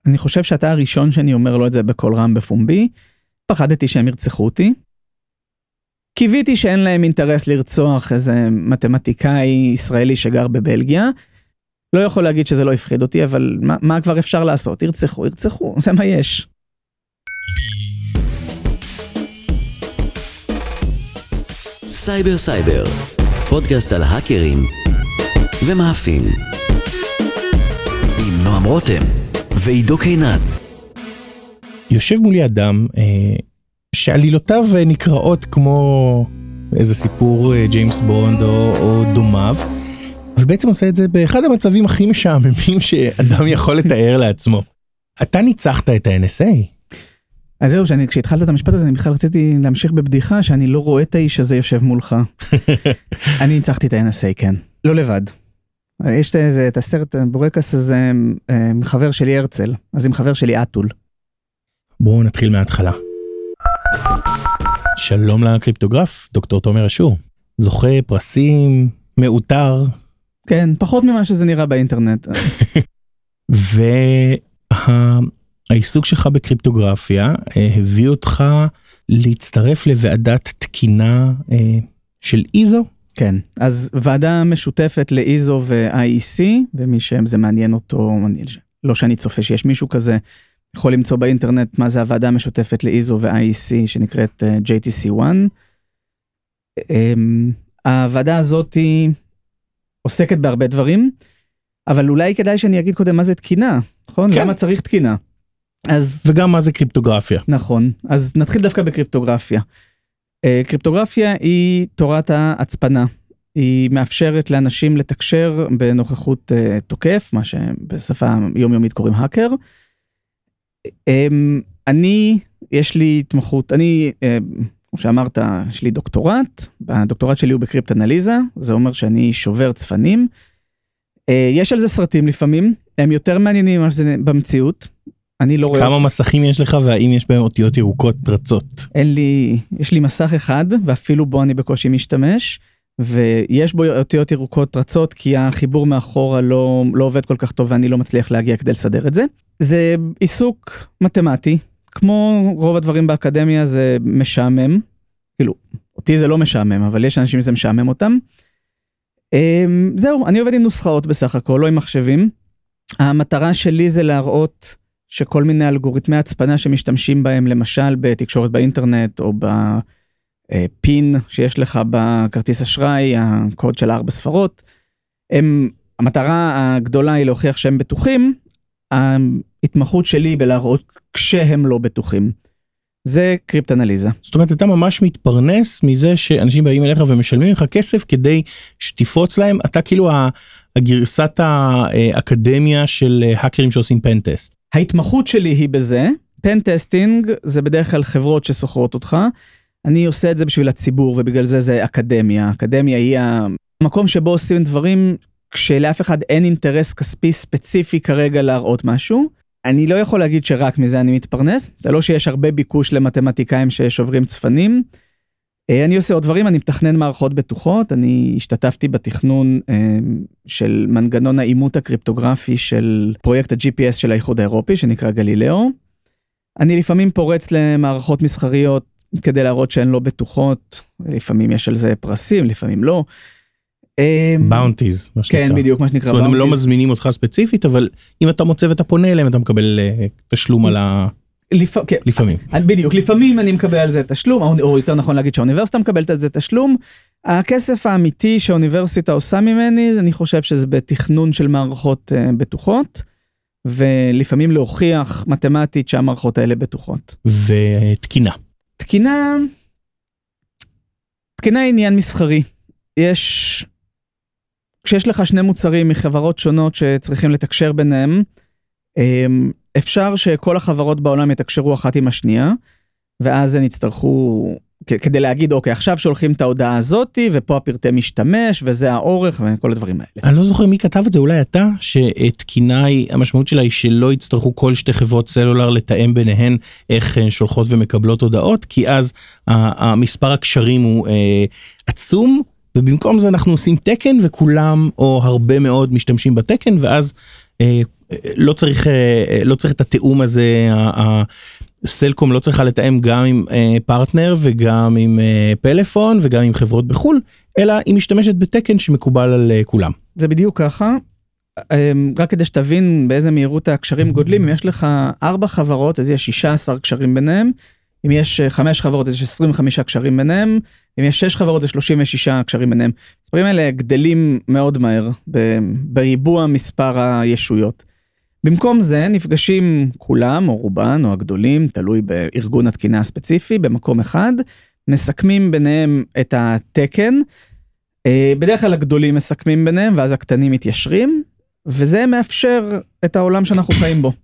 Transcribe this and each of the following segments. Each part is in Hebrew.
אני חושב שאתה הראשון שאני אומר לו את זה בכל רם בפומבי, פחדתי שהם ירצחו אותי, קיוויתי שאין להם אינטרס לרצוח איזה מתמטיקאי ישראלי שגר בבלגיה, לא יכול להגיד שזה לא יפחיד אותי, אבל מה כבר אפשר לעשות? ירצחו, זה מה יש. סייבר, פודקאסט על האקרים ומאפים. עם נועם רותם ועידו קינן. יושב מולי אדם שעלילותיו נקראות כמו איזה סיפור ג'יימס בונד או דומיו, אבל בעצם עושה את זה באחד המצבים הכי משעממים שאדם יכול לתאר לעצמו. אתה ניצחת את ה-NSA. אז זהו, כשהתחלת את המשפט הזה, אני בכלל רציתי להמשיך בבדיחה שאני לא רואה את האיש הזה יושב מולך. אני ניצחתי את ה-NSA, כן. לא לבד. יש את הסרט בורקס הזה, חבר שלי הרצל, אז עם חבר שלי אטול. בואו נתחיל מההתחלה. שלום לקריפטוגרף, דוקטור תומר אשור. זוכה פרסים, מאותר. כן, פחות ממה שזה נראה באינטרנט. העיסוק שלך בקריפטוגרפיה הביא אותך להצטרף לוועדת תקינה של איזו? כן, אז ועדה משותפת לאיזו ו-IEC, ומי שזה מעניין אותו, לא שאני צופה שיש מישהו כזה, יכול למצוא באינטרנט מה זה הוועדה המשותפת לאיזו ו-IEC, שנקראת JTC1. הוועדה הזאת עוסקת בהרבה דברים, אבל אולי כדאי שאני אגיד קודם מה זה תקינה, נכון? כן. למה צריך תקינה? וגם מה זה קריפטוגרפיה. נכון, אז נתחיל דווקא בקריפטוגרפיה. קריפטוגרפיה היא תורת ההצפנה, היא מאפשרת לאנשים לתקשר בנוכחות תוקף, מה שבשפה יומיומית קוראים האקר. יש לי התמחות, כמו שאמרת, יש לי דוקטורט, הדוקטורט שלי הוא בקריפטאנליזה, זה אומר שאני שובר צפנים, יש על זה סרטים לפעמים, הם יותר מעניינים ממה שזה במציאות, אני לא רואה... כמה מסכים יש לך והאם יש בהם אותיות ירוקות רצות? יש לי מסך אחד ואפילו בו אני בקושי משתמש, ויש בו אותיות ירוקות רצות כי החיבור מאחורה לא עובד כל כך טוב ואני לא מצליח להגיע כדי לסדר את זה. זה עיסוק מתמטי, כמו רוב הדברים באקדמיה זה משעמם, כאילו אותי זה לא משעמם אבל יש אנשים שזה משעמם אותם. זהו, אני עובד עם נוסחאות בסך הכל, לא עם מחשבים. המטרה שלי זה להראות שכל מיני אלגוריתמי הצפנה שמשתמשים בהם, למשל בתקשורת באינטרנט, או בפין שיש לך בכרטיס אשראי, הקוד של 4 ספרות, המטרה הגדולה היא להוכיח שהם בטוחים, ההתמחות שלי בלהראות כשהם לא בטוחים. זה קריפטאנליזה. זאת אומרת, אתה ממש מתפרנס מזה שאנשים באים אליך ומשלמים לך כסף כדי שתפרוץ להם, אתה כאילו הגרסת האקדמיה של האקרים שעושים פנטסט. ההתמחות שלי היא בזה, פנטסטינג זה בדרך כלל חברות שסוחרות אותך, אני עושה את זה בשביל הציבור ובגלל זה אקדמיה, אקדמיה היא המקום שבו עושים דברים כשלאף אחד אין אינטרס כספי ספציפי כרגע להראות משהו, אני לא יכול להגיד שרק מזה אני מתפרנס, זה לא שיש הרבה ביקוש למתמטיקאים ששוברים צפנים, אני עושה עוד דברים, אני מתכנן מערכות בטוחות, אני השתתפתי בתכנון של מנגנון האימות הקריפטוגרפי של פרויקט ה-GPS של האיחוד האירופי, שנקרא גלילאו. אני לפעמים פורץ למערכות מסחריות כדי להראות שהן לא בטוחות, לפעמים יש על זה פרסים, לפעמים לא. באונטיז, מה שנקרא. כן, בדיוק, מה שנקרא באונטיז. זאת אומרת, הם לא מזמינים אותך ספציפית, אבל אם אתה מוצא ואתה פונה אליהם, אתה מקבל תשלום על ה... לפעמים. בדיוק, לפעמים אני מקבל על זה תשלום, או יותר נכון להגיד שהאוניברסיטה מקבלת על זה תשלום. הכסף האמיתי שהאוניברסיטה עושה ממני, אני חושב שזה בתכנון של מערכות בטוחות, ולפעמים להוכיח מתמטית שהמערכות האלה בטוחות. ותקינה. תקינה היא עניין מסחרי. כשיש לך שני מוצרים מחברות שונות שצריכים לתקשר ביניהם, אפשר שכל החברות בעולם יתקשרו אחת עם השנייה, ואז הם יצטרכו, כדי להגיד, אוקיי, עכשיו שולחים את ההודעה הזאת, ופה הפרטי משתמש, וזה האורך, וכל הדברים האלה. אני לא זוכר מי כתב את זה, אולי אתה, שתקינה, המשמעות שלה היא שלא יצטרכו כל שתי חברות סלולר לתאם ביניהן, איך שולחות ומקבלות הודעות, כי אז המספר הקשרים הוא עצום, ובמקום זה אנחנו עושים תקן, וכולם, או הרבה מאוד משתמשים בתקן, ואז לא צריך את התיאום הזה, סלקום לא צריכה לתאם גם עם פרטנר וגם עם פלאפון וגם עם חברות בחול, אלא היא משתמשת בתקן שמקובל על כולם. זה בדיוק ככה. רק כדי שתבין באיזה מהירות הקשרים גודלים, אם יש לך 4 חברות, אז יש 16 קשרים ביניהם, אם יש 5 חברות, אז יש 25 קשרים ביניהם, אם יש 6 חברות, זה 36 קשרים ביניהם. הספרים האלה גדלים מאוד מהר, בריבוע מספר הישויות. במקום זה נפגשים כולם, או רובן, או הגדולים, תלוי בארגון התקינה הספציפי, במקום אחד, מסכמים ביניהם את התקן, בדרך כלל הגדולים מסכמים ביניהם, ואז הקטנים מתיישרים, וזה מאפשר את העולם שאנחנו חיים בו.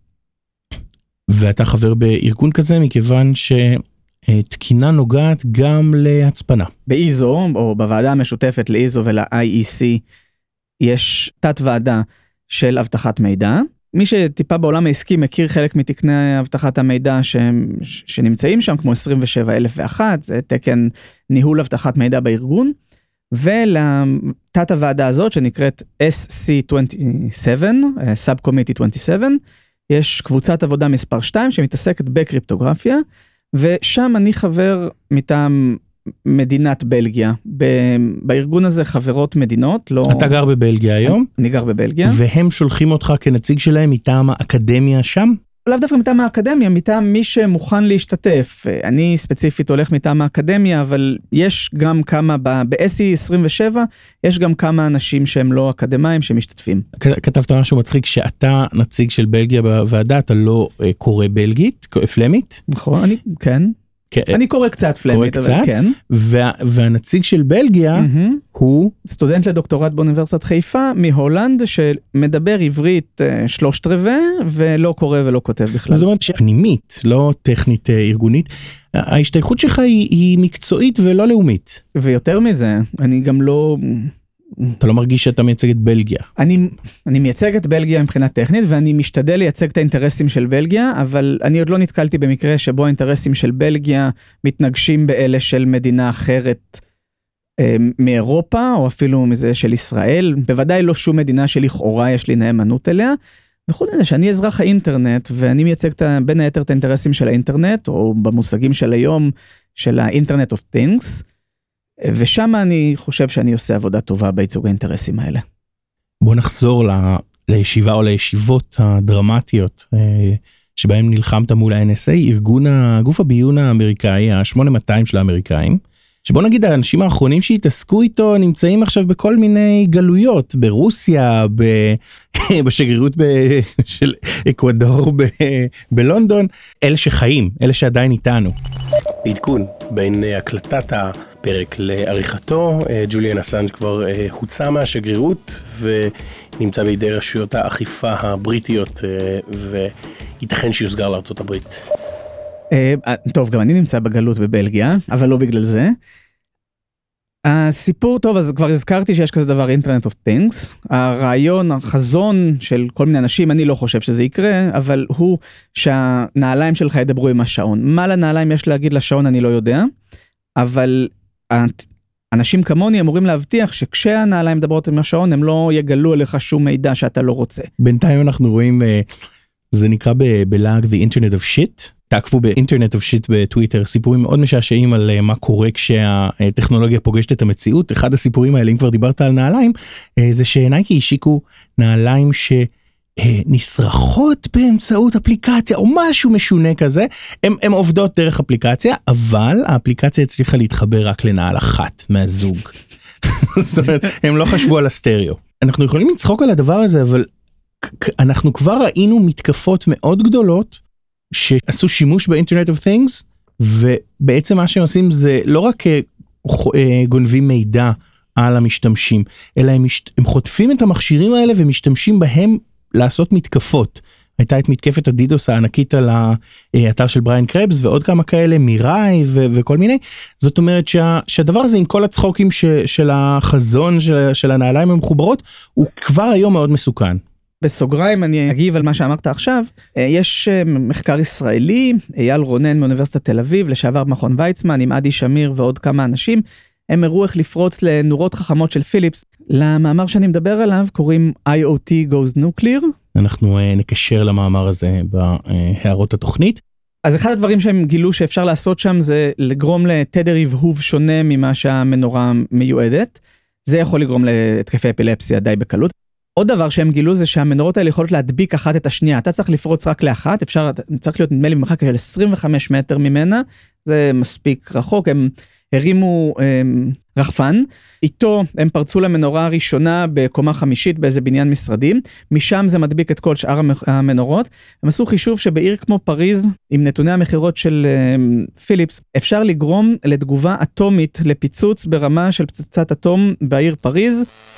ואתה חבר בארגון כזה, מכיוון שתקינה נוגעת גם להצפנה. באיזו, או בוועדה המשותפת לאיזו ול-IEC, יש תת ועדה של אבטחת מידע. מי שטיפה בעולם העסקי מכיר חלק מתקני אבטחת המידע שנמצאים שם, כמו 27001, זה תקן ניהול אבטחת מידע בארגון, ולתת הוועדה הזאת שנקראת SC27, Subcommittee 27, יש קבוצת עבודה מספר 2 שמתעסקת בקריפטוגרפיה, ושם אני חבר מטעם מדינת בלגיה. בארגון הזה חברות מדינות. לא... אתה גר בבלגיה היום? אני גר בבלגיה. והם שולחים אותך כנציג שלהם מטעם האקדמיה שם? לאו דווקא מטעם האקדמיה, מטעם מי שמוכן להשתתף. אני ספציפית הולך מטעם האקדמיה, אבל יש גם כמה, ב-SC27, יש גם כמה אנשים שהם לא אקדמיים שמשתתפים. כתבת משהו מצחיק, שאתה נציג של בלגיה בוועדה, אתה לא קורא בלגית, פלמית? נכון, כן. אני קורא קצת פלמית, אבל כן. והנציג של בלגיה הוא? סטודנט לדוקטורט באוניברסיטת חיפה, מהולנד, שמדבר עברית 3/4, ולא קורא ולא כותב בכלל. זאת אומרת שפנימית, לא טכנית ארגונית, ההשתייכות שלך היא מקצועית ולא לאומית. ויותר מזה, אני גם לא... אתה לא מרגיש שאתה מייצג את בלגיה. אני מייצג את בלגיה מבחינה טכנית, ואני משתדל לייצג את האינטרסים של בלגיה, אבל אני עוד לא נתקלתי במקרה שבו האינטרסים של בלגיה מתנגשים באלה של מדינה אחרת מאירופה, או אפילו מזה של ישראל. בוודאי לא שום מדינה שלכאורה יש לי נאמנות אליה, וחוץ מזה שאני אזרח האינטרנט, ואני מייצג בין היתר את האינטרסים של האינטרנט, או במושגים של היום, של האינטרנט of things, ושם אני חושב שאני עושה עבודה טובה בייצוג האינטרסים האלה. בוא נחזור לישיבה או לישיבות הדרמטיות שבהם נלחמת מול ה-NSA, ארגון הגוף הביון האמריקאי, ה-8200 של האמריקאים, שבוא נגיד האנשים האחרונים שהתעסקו איתו נמצאים עכשיו בכל מיני גלויות, ברוסיה, בשגרירות של אקוודור בלונדון, אלה שחיים, אלה שעדיין איתנו. עדכון בין הקלטת הפרק לעריכתו, ג'וליאן אסנג' כבר הוצא מהשגרירות ונמצא בידי רשויות האכיפה הבריטיות, וייתכן שיוסגר לארצות הברית. טוב, גם אני נמצא בגלות בבלגיה, אבל לא בגלל זה. הסיפור טוב, אז כבר הזכרתי שיש כזה דבר Internet of Things. הרעיון, החזון של כל מיני אנשים, אני לא חושב שזה יקרה, אבל הוא שהנעליים שלך ידברו עם השעון. מה לנעליים יש להגיד לשעון אני לא יודע, אבל אנשים כמוני אמורים להבטיח שכשהנעליים מדברות עם השעון, הם לא יגלו עליך שום מידע שאתה לא רוצה. בינתיים אנחנו רואים, זה נקרא בלעג The Internet of Shit. תעקבו ב-Internet of Shit בטוויטר, סיפורים מאוד משעשעים על מה קורה כשהטכנולוגיה פוגשת את המציאות. אחד הסיפורים האלה, אם כבר דיברת על נעליים, זה שנייקי השיקו נעליים שנסרחות באמצעות אפליקציה, או משהו משונה כזה. הן עובדות דרך אפליקציה, אבל האפליקציה הצליחה להתחבר רק לנעל אחת מהזוג. זאת אומרת, הם לא חשבו על הסטריאו. אנחנו יכולים לצחוק על הדבר הזה, אבל אנחנו כבר ראינו מתקפות מאוד גדולות, שעשו שימוש באינטרנט of things, ובעצם מה שהם עושים זה לא רק גונבים מידע על המשתמשים, אלא הם חוטפים את המכשירים האלה ומשתמשים בהם לעשות מתקפות. הייתה את מתקפת הדידוס הענקית על האתר של בריין קרבס, ועוד כמה כאלה, מיראי וכל מיני. זאת אומרת שהדבר הזה עם כל הצחוקים של החזון של הנעליים המחוברות, הוא כבר היום מאוד מסוכן. בסוגריים אני אגיב על מה שאמרת עכשיו, יש מחקר ישראלי, אייל רונן מאוניברסיטת תל אביב, לשעבר מכון ויצמן, עם עדי שמיר ועוד כמה אנשים, הם הראו איך לפרוץ לנורות חכמות של פיליפס. למאמר שאני מדבר עליו קוראים IoT Goes Nuclear, אנחנו נקשר למאמר הזה בהערות התוכנית. אז אחד הדברים שהם גילו שאפשר לעשות שם זה לגרום לתדר הבהוב שונה ממה שהמנורה מיועדת. זה יכול לגרום להתקפי אפילפסיה די בקלות. עוד דבר שהם גילו זה שהמנורות האלה יכולות להדביק אחת את השנייה. אתה צריך לפרוץ רק לאחת, צריך להיות נדמה לי במרחק של 25 מטר ממנה, זה מספיק רחוק, הם הרימו רחפן, איתו הם פרצו למנורה הראשונה בקומה חמישית באיזה בניין משרדים, משם זה מדביק את כל שאר המנורות, הם עשו חישוב שבעיר כמו פריז, עם נתוני המחירות של פיליפס, אפשר לגרום לתגובה אטומית לפיצוץ ברמה של פצצת אטום בעיר פריז,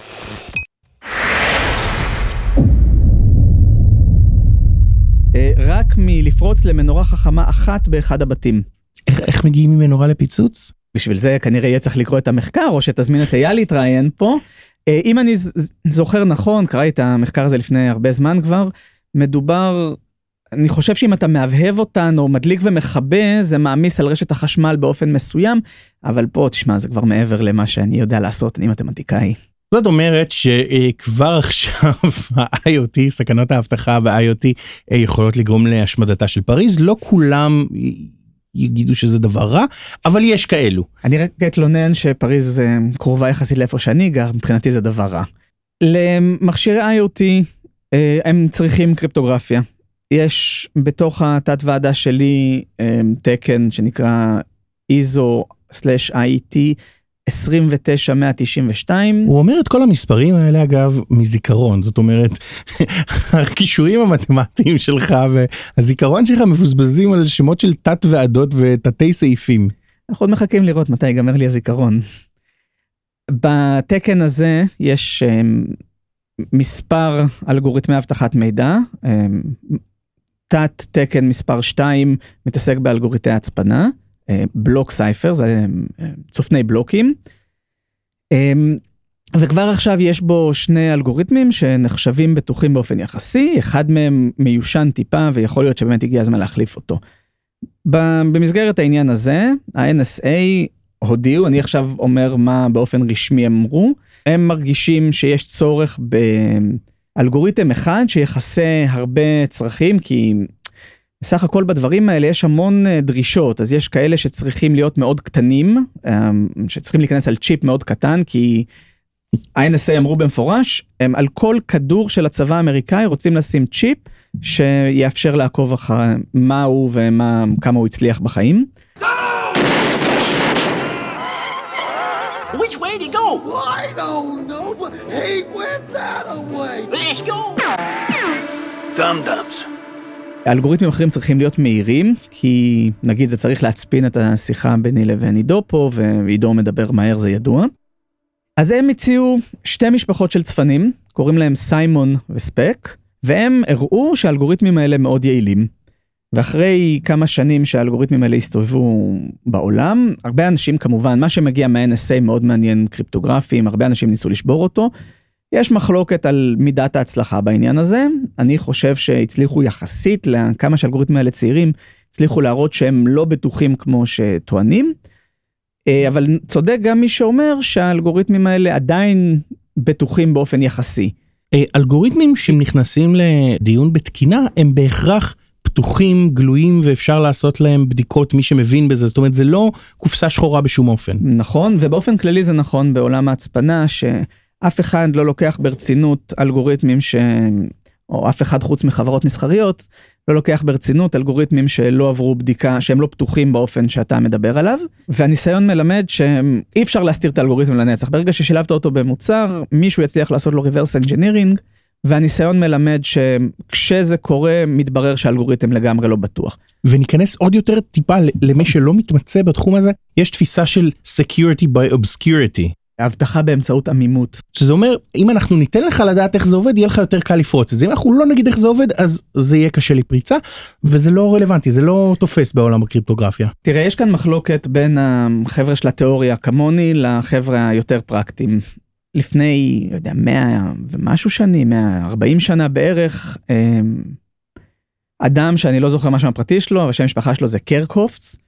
רק מלפרוץ למנורה חכמה אחת באחד הבתים. איך מגיעים ממנורה לפיצוץ? בשביל זה כנראה יהיה צריך לקרוא את המחקר, או שתזמין את אייל להתראיין פה. אם אני זוכר נכון, קראתי את המחקר הזה לפני הרבה זמן כבר, מדובר, אני חושב שאם אתה מהבהב אותן, או מדליק ומחבה, זה מעמיס על רשת החשמל באופן מסוים, אבל פה, תשמע, זה כבר מעבר למה שאני יודע לעשות, אני מתמטיקאי. זאת אומרת שכבר עכשיו ה-IoT, סכנות ההבטחה ב-IoT, יכולות לגרום להשמדתה של פריז, לא כולם יגידו שזה דבר רע, אבל יש כאלו. אני רק אתלונן שפריז קרובה יחסית לאיפה שאני גר, מבחינתי זה דבר רע. למכשירי IoT הם צריכים קריפטוגרפיה. יש בתוך התת ועדה שלי תקן שנקרא ISO/IET 29192. הוא אומר את כל המספרים האלה אגב מזיכרון, זאת אומרת, הכישורים המתמטיים שלך והזיכרון שלך מבוזבזים על שמות של תת ועדות ותתי סעיפים. אנחנו עוד מחכים לראות מתי ייגמר לי הזיכרון. בתקן הזה יש מספר אלגוריתמי אבטחת מידע, תת תקן מספר 2 מתעסק באלגוריתמי הצפנה, בלוק סייפר, זה צופני בלוקים, וכבר עכשיו יש בו שני אלגוריתמים שנחשבים בטוחים באופן יחסי, אחד מהם מיושן טיפה ויכול להיות שבאמת הגיע הזמן להחליף אותו. במסגרת העניין הזה, ה-NSA הודיעו, אני עכשיו אומר מה באופן רשמי הם אמרו, הם מרגישים שיש צורך באלגוריתם אחד שיחסה הרבה צרכים, כי בסך הכל בדברים האלה יש המון דרישות, אז יש כאלה שצריכים להיות מאוד קטנים, שצריכים להיכנס על צ'יפ מאוד קטן, כי ה-NSA אמרו במפורש, הם על כל כדור של הצבא האמריקאי רוצים לשים צ'יפ, שיאפשר לעקוב אחר מה הוא וכמה הוא הצליח בחיים. Which way to go? I don't know, but he went that away. Let's go. Dum-dums. האלגוריתמים אחרים צריכים להיות מהירים, כי נגיד זה צריך להצפין את השיחה ביני לבין עידו פה, ועידו מדבר מהר, זה ידוע. אז הם הציעו שתי משפחות של צפנים, קוראים להם סיימון וספק, והם הראו שהאלגוריתמים האלה מאוד יעילים. ואחרי כמה שנים שהאלגוריתמים האלה הסתובבו בעולם, הרבה אנשים כמובן, מה שמגיע מה-NSA מאוד מעניין קריפטוגרפים, הרבה אנשים ניסו לשבור אותו, יש מחלוקת על מידת ההצלחה בעניין הזה, אני חושב שהצליחו יחסית לכמה שהאלגוריתמים האלה צעירים, הצליחו להראות שהם לא בטוחים כמו שטוענים, אבל צודק גם מי שאומר שהאלגוריתמים האלה עדיין בטוחים באופן יחסי. אלגוריתמים שנכנסים לדיון בתקינה, הם בהכרח פתוחים, גלויים, ואפשר לעשות להם בדיקות מי שמבין בזה, זאת אומרת, זה לא קופסה שחורה בשום אופן. נכון, ובאופן כללי זה נכון בעולם ההצפנה, שאף אחד לא לוקח ברצינות אלגוריתמים או אף אחד חוץ מחברות מסחריות, לא לוקח ברצינות אלגוריתמים שלא עברו בדיקה, שהם לא פתוחים באופן שאתה מדבר עליו, והניסיון מלמד שאי אפשר להסתיר את האלגוריתם לנצח, ברגע ששילבת אותו במוצר, מישהו יצליח לעשות לו reverse engineering, והניסיון מלמד שכשזה קורה, מתברר שהאלגוריתם לגמרי לא בטוח. וניכנס עוד יותר טיפה למי שלא מתמצא בתחום הזה, יש תפיסה של security by obscurity. הבטחה באמצעות עמימות. שזה אומר, אם אנחנו ניתן לך לדעת איך זה עובד, יהיה לך יותר קל לפרוץ את זה. אם אנחנו לא נגיד איך זה עובד, אז זה יהיה קשה לפריצה, וזה לא רלוונטי, זה לא תופס בעולם הקריפטוגרפיה. תראה, יש כאן מחלוקת בין החבר'ה של התיאוריה כמוני, לחבר'ה היותר פרקטיים. לפני, לא יודע, 100 ומשהו שנים, 140 שנה בערך, אדם שאני לא זוכר משהו הפרטי שלו, אבל שם המשפחה שלו זה קרקהופץ,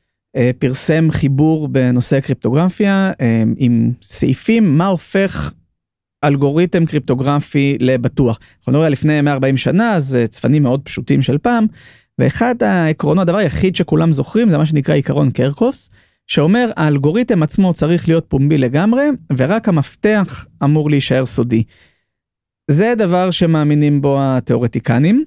פרסם חיבור בנושא קריפטוגרפיה, עם סעיפים, מה הופך אלגוריתם קריפטוגרפי לבטוח. אנחנו נראה לפני 140 שנה, זה צפנים מאוד פשוטים של פעם, ואחד העקרונות, הדבר היחיד שכולם זוכרים, זה מה שנקרא עיקרון קרקהופס, שאומר, האלגוריתם עצמו צריך להיות פומבי לגמרי, ורק המפתח אמור להישאר סודי. זה דבר שמאמינים בו התיאורטיקנים.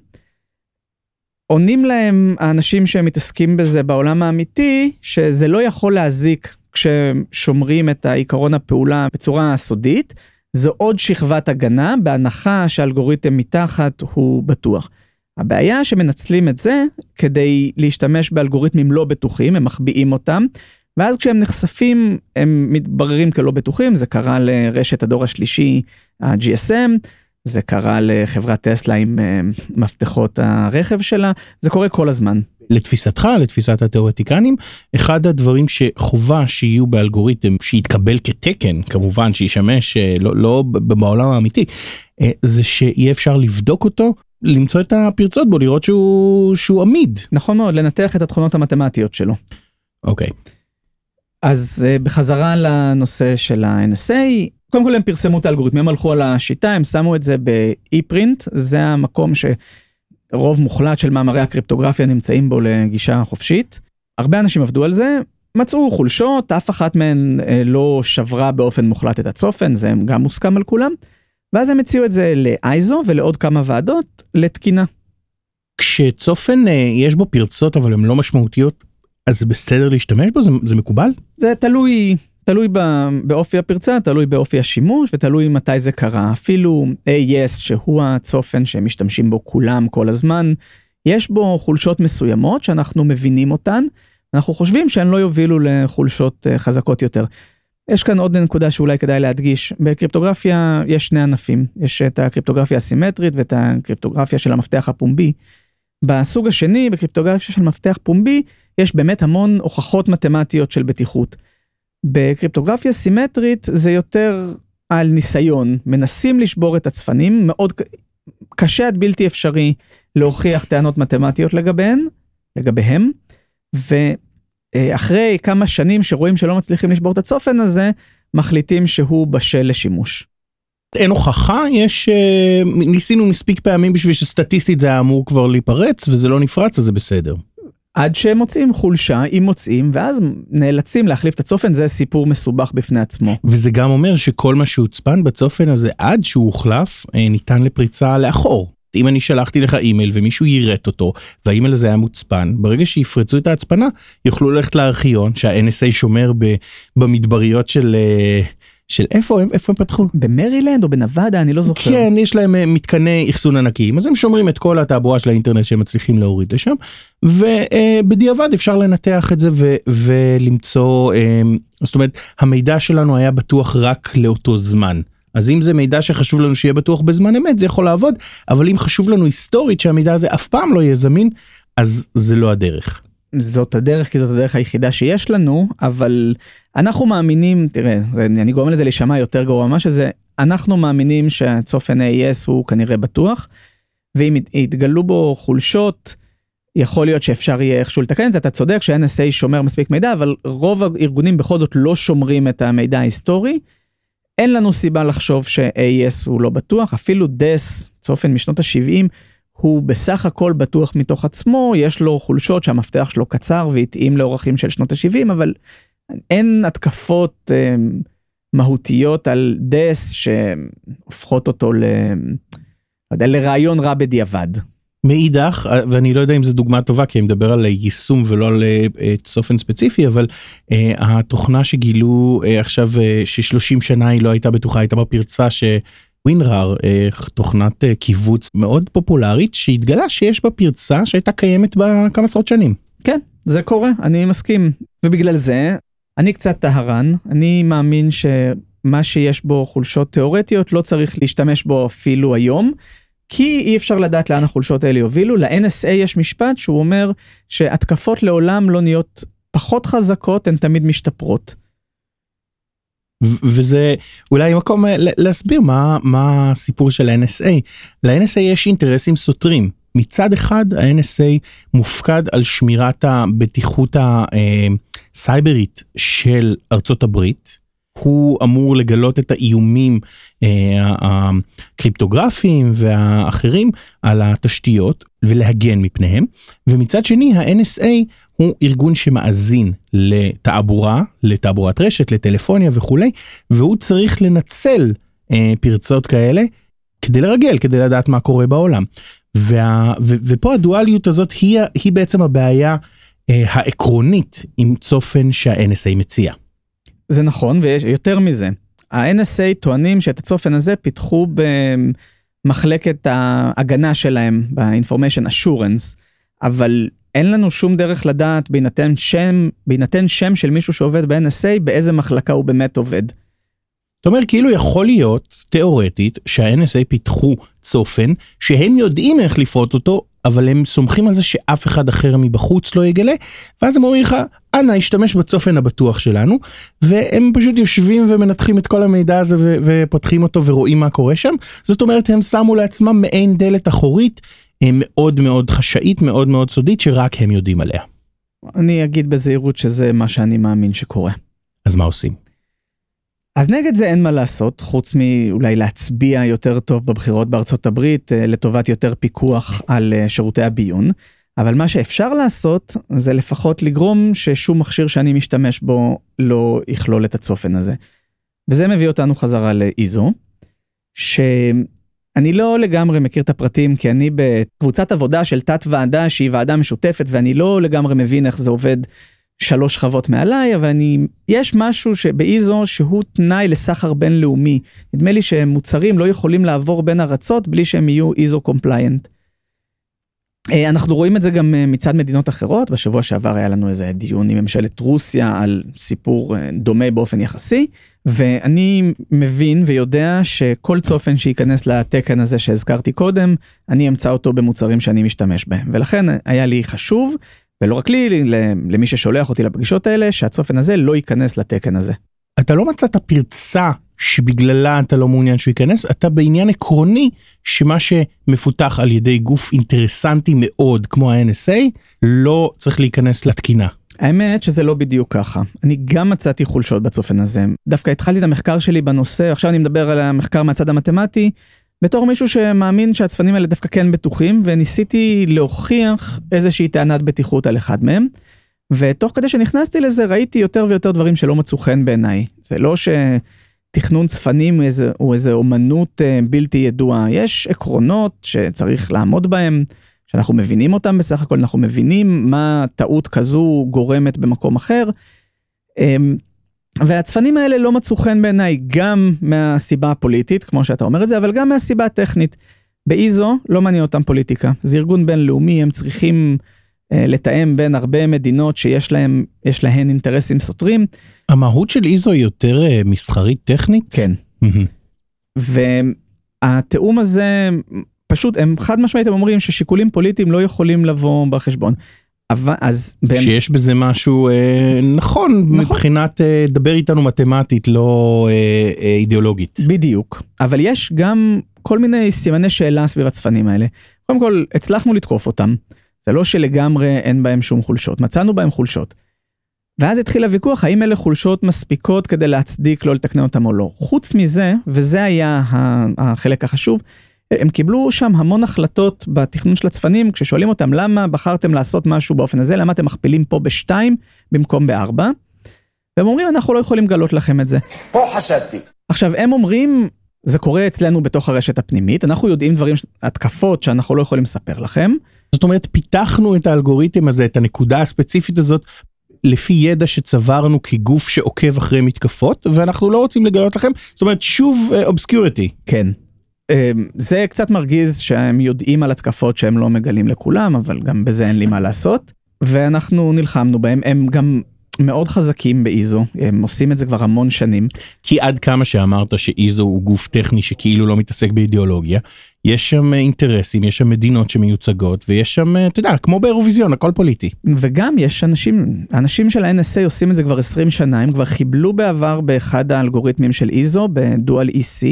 עונים להם האנשים שמתעסקים בזה בעולם האמיתי, שזה לא יכול להזיק כששומרים את העיקרון הפעולה בצורה סודית, זו עוד שכבת הגנה, בהנחה שהאלגוריתם מתחת הוא בטוח. הבעיה שמנצלים את זה, כדי להשתמש באלגוריתמים לא בטוחים, הם מחביאים אותם, ואז כשהם נחשפים, הם מתבררים כלא בטוחים, זה קרה לרשת הדור השלישי, ה-GSM, זה קרה לחברת טסלה עם מפתחות הרכב שלה, זה קורה כל הזמן. לתפיסתך, לתפיסת התיאורטיקנים, אחד הדברים שחובה שיהיו באלגוריתם, שיתקבל כתקן, כמובן שישמש לא בעולם האמיתי, זה שיהיה אפשר לבדוק אותו, למצוא את הפרצות בו, לראות שהוא עמיד. נכון מאוד, לנתח את התכונות המתמטיות שלו. אוקיי. אז בחזרה לנושא של ה-NSA, קודם כל הם פרסמו את האלגוריתם, הם הלכו על השיטה, הם שמו את זה ב-ePrint, זה המקום שרוב מוחלט של מאמרי הקריפטוגרפיה נמצאים בו לגישה חופשית. הרבה אנשים עבדו על זה, מצאו חולשות, אף אחת מהן לא שברה באופן מוחלט את הצופן, זה גם מוסכם על כולם, ואז הם הציעו את זה ל-ISO ולעוד כמה ועדות לתקינה. כשצופן יש בו פרצות אבל הן לא משמעותיות, אז זה בסדר להשתמש בו? זה מקובל? זה תלוי באופי הפרצה, תלוי באופי השימוש, ותלוי מתי זה קרה. אפילו AES, שהוא הצופן שהם משתמשים בו כולם כל הזמן, יש בו חולשות מסוימות שאנחנו מבינים אותן, אנחנו חושבים שהן לא יובילו לחולשות חזקות יותר. יש כאן עוד נקודה שאולי כדאי להדגיש, בקריפטוגרפיה יש שני ענפים, יש את הקריפטוגרפיה הסימטרית ואת הקריפטוגרפיה של המפתח הפומבי. בסוג השני, בקריפטוגרפיה של מפתח פומבי, יש באמת המון הוכחות מתמטיות של בטיחות. בקריפטוגרפיה סימטרית זה יותר על ניסיון, מנסים לשבור את הצפנים, מאוד קשה עד בלתי אפשרי להוכיח טענות מתמטיות לגביהם, ואחרי כמה שנים שרואים שלא מצליחים לשבור את הצופן הזה, מחליטים שהוא בשל לשימוש. אין הוכחה, ניסינו מספיק פעמים בשביל שסטטיסטית זה אמור כבר להיפרץ, וזה לא נפרץ, אז זה בסדר. עד שהם מוצאים חולשה, אם מוצאים, ואז נאלצים להחליף את הצופן, זה סיפור מסובך בפני עצמו. וזה גם אומר שכל מה שהוצפן בצופן הזה, עד שהוא הוחלף, ניתן לפריצה לאחור. אם אני שלחתי לך אימייל ומישהו יירט אותו, והאימייל הזה היה מוצפן, ברגע שיפרצו את ההצפנה, יוכלו ללכת לארכיון, שה-NSA שומר במדבריות של איפה הם פתחו? במרילנד או בנבדה, אני לא זוכר. כן, יש להם מתקני אחסון ענקיים, אז הם שומרים את כל התעבורה של האינטרנט שהם מצליחים להוריד לשם, ובדיעבד אפשר לנתח את זה ולמצוא, זאת אומרת, המידע שלנו היה בטוח רק לאותו זמן. אז אם זה מידע שחשוב לנו שיהיה בטוח בזמן אמת, זה יכול לעבוד, אבל אם חשוב לנו היסטורית שהמידע הזה אף פעם לא יהיה זמין, אז זה לא הדרך. זאת הדרך, כי זאת הדרך היחידה שיש לנו, אבל אנחנו מאמינים, תראה, אני גורם לזה להישמע יותר גרוע, מה שזה, אנחנו מאמינים שהצופן AES הוא כנראה בטוח, ואם יתגלו בו חולשות, יכול להיות שאפשר יהיה איכשהו לתקן את זה, אתה צודק שה-NSA שומר מספיק מידע, אבל רוב הארגונים בכל זאת לא שומרים את המידע ההיסטורי, אין לנו סיבה לחשוב ש-AES הוא לא בטוח, אפילו DES, צופן משנות ה-70, הוא בסך הכל בטוח מתוך עצמו, יש לו חולשות שהמפתח שלו קצר והתאים לאורחים של שנות ה-70, אבל אין התקפות מהותיות על DES שהופכות אותו לרעיון רע בדיעבד. מאידך, ואני לא יודע אם זו דוגמה טובה, כי אני מדבר על יישום ולא על צופן ספציפי, אבל התוכנה שגילו עכשיו ש30 שנה היא לא הייתה בטוחה, הייתה בפרצה ווינרר, תוכנת קיבוץ מאוד פופולרית, שהתגלה שיש בה פרצה שהייתה קיימת בה כמה עשרות שנים. כן, זה קורה, אני מסכים. ובגלל זה, אני קצת טהרן, אני מאמין שמה שיש בו חולשות תיאורטיות, לא צריך להשתמש בו אפילו היום, כי אי אפשר לדעת לאן החולשות האלה יובילו. ל-NSA יש משפט שהוא אומר שהתקפות לעולם לא נהיות פחות חזקות, הן תמיד משתפרות. וזה אולי מקום להסביר מה הסיפור של ה-NSA. ל-NSA יש אינטרסים סותרים. מצד אחד, ה-NSA מופקד על שמירת הבטיחות הסייברית של ארצות הברית, הוא אמור לגלות את האיומים הקריפטוגרפיים והאחרים על התשתיות ולהגן מפניהם, ומצד שני ה-NSA הוא ארגון שמאזין לתעבורת רשת, לטלפוניה וכו', והוא צריך לנצל פרצות כאלה כדי לרגל, כדי לדעת מה קורה בעולם. ופה הדואליות הזאת היא בעצם הבעיה העקרונית עם צופן שה-NSA מציע. זה נכון, ויותר מזה. ה-NSA טוענים שאת הצופן הזה פיתחו במחלקת ההגנה שלהם, ב-Information Assurance, אבל אין לנו שום דרך לדעת בהינתן שם של מישהו שעובד ב-NSA, באיזה מחלקה הוא באמת עובד. זאת אומרת, כאילו יכול להיות, תיאורטית, שה-NSA פיתחו צופן, שהם יודעים איך לפרוט אותו, אבל הם סומכים על זה שאף אחד אחר מבחוץ לא יגלה, ואז הם אומרים לך, אנא, השתמש בצופן הבטוח שלנו, והם פשוט יושבים ומנתחים את כל המידע הזה, ופותחים אותו ורואים מה קורה שם. זאת אומרת, הם שמו לעצמם מעין דלת אחורית, מאוד מאוד חשאית, מאוד מאוד סודית, שרק הם יודעים עליה. אני אגיד בזהירות שזה מה שאני מאמין שקורה. אז מה עושים? אז נגד זה אין מה לעשות, חוץ מאולי להצביע יותר טוב בבחירות בארצות הברית, לטובת יותר פיקוח על שירותי הביון, אבל מה שאפשר לעשות, זה לפחות לגרום ששום מכשיר שאני משתמש בו לא יכלול את הצופן הזה. וזה מביא אותנו חזרה לאיזו, שאני לא לגמרי מכיר את הפרטים, כי אני בקבוצת עבודה של תת ועדה, שהיא ועדה משותפת, ואני לא לגמרי מבין איך זה עובד 3 שכבות מעליי, אבל יש משהו באיזו שהוא תנאי לסחר בינלאומי. נדמה לי שמוצרים לא יכולים לעבור בין ארצות בלי שהם יהיו איזו קומפליינט. אנחנו רואים את זה גם מצד מדינות אחרות. בשבוע שעבר היה לנו איזה דיון עם ממשלת רוסיה על סיפור דומה באופן יחסי, ואני מבין ויודע שכל צופן שייכנס לתקן הזה שהזכרתי קודם, אני אמצא אותו במוצרים שאני משתמש בהם. ולכן היה לי חשוב, ולא רק לי, למי ששולח אותי לפגישות האלה, שהצופן הזה לא ייכנס לתקן הזה. אתה לא מצאת פרצה שבגללה אתה לא מעוניין שהוא ייכנס, אתה בעניין עקרוני שמה שמפותח על ידי גוף אינטרסנטי מאוד כמו ה-NSA, לא צריך להיכנס לתקינה. האמת שזה לא בדיוק ככה. אני גם מצאתי חולשות בצופן הזה. דווקא התחלתי את המחקר שלי בנושא, עכשיו אני מדבר על המחקר מהצד המתמטי, בתור מישהו שמאמין שהצפנים האלה דווקא כן בטוחים, וניסיתי להוכיח איזושהי טענת בטיחות על אחד מהם, ותוך כדי שנכנסתי לזה ראיתי יותר ויותר דברים שלא מצאו חן בעיניי. זה לא שתכנון צפנים הוא איזה אומנות בלתי ידועה, יש עקרונות שצריך לעמוד בהם, שאנחנו מבינים אותם בסך הכל, אנחנו מבינים מה טעות כזו גורמת במקום אחר, והצפנים האלה לא מצאו חן בעיניי, גם מהסיבה הפוליטית, כמו שאתה אומר את זה, אבל גם מהסיבה הטכנית. באיזו לא מעניין אותם פוליטיקה, זה ארגון בינלאומי, הם צריכים לתאם בין הרבה מדינות שיש להן אינטרסים סותרים. המהות של איזו היא יותר מסחרית טכנית? כן. והתאום הזה, פשוט, הם חד משמעית הם אומרים ששיקולים פוליטיים לא יכולים לבוא בחשבון. שיש בזה משהו נכון, מבחינת דבר איתנו מתמטית, לא אידיאולוגית. בדיוק, אבל יש גם כל מיני סימני שאלה סביב הצפנים האלה. קודם כל, הצלחנו לתקוף אותם, זה לא שלגמרי אין בהם שום חולשות, מצאנו בהם חולשות. ואז התחיל הוויכוח, האם אלה חולשות מספיקות כדי להצדיק לא לתקנן אותם או לא. חוץ מזה, וזה היה החלק החשוב, הם קיבלו שם המון החלטות בתכנון של הצפנים, כששואלים אותם למה בחרתם לעשות משהו באופן הזה, למה אתם מכפילים פה ב2 במקום ב4, והם אומרים אנחנו לא יכולים לגלות לכם את זה. פה חשדתי. עכשיו הם אומרים, זה קורה אצלנו בתוך הרשת הפנימית, אנחנו יודעים דברים, התקפות שאנחנו לא יכולים לספר לכם. זאת אומרת, פיתחנו את האלגוריתם הזה, את הנקודה הספציפית הזאת, לפי ידע שצברנו כגוף שעוקב אחרי מתקפות, ואנחנו לא רוצים לגלות לכם, זאת אומרת שוב אובסקיוריטי. כן. זה קצת מרגיז שהם יודעים על התקפות שהם לא מגלים לכולם, אבל גם בזה אין לי מה לעשות, ואנחנו נלחמנו בהם, הם גם מאוד חזקים באיזו, הם עושים את זה כבר המון שנים. כי עד כמה שאמרת שאיזו הוא גוף טכני שכאילו לא מתעסק באידיאולוגיה, יש שם אינטרסים, יש שם מדינות שמיוצגות, ויש שם, אתה יודע, כמו באירוויזיון, הכל פוליטי. וגם יש אנשים של ה-NSA עושים את זה כבר 20 שנה, הם כבר חיבלו בעבר באחד האלגוריתמים של איזו, בדואל EC,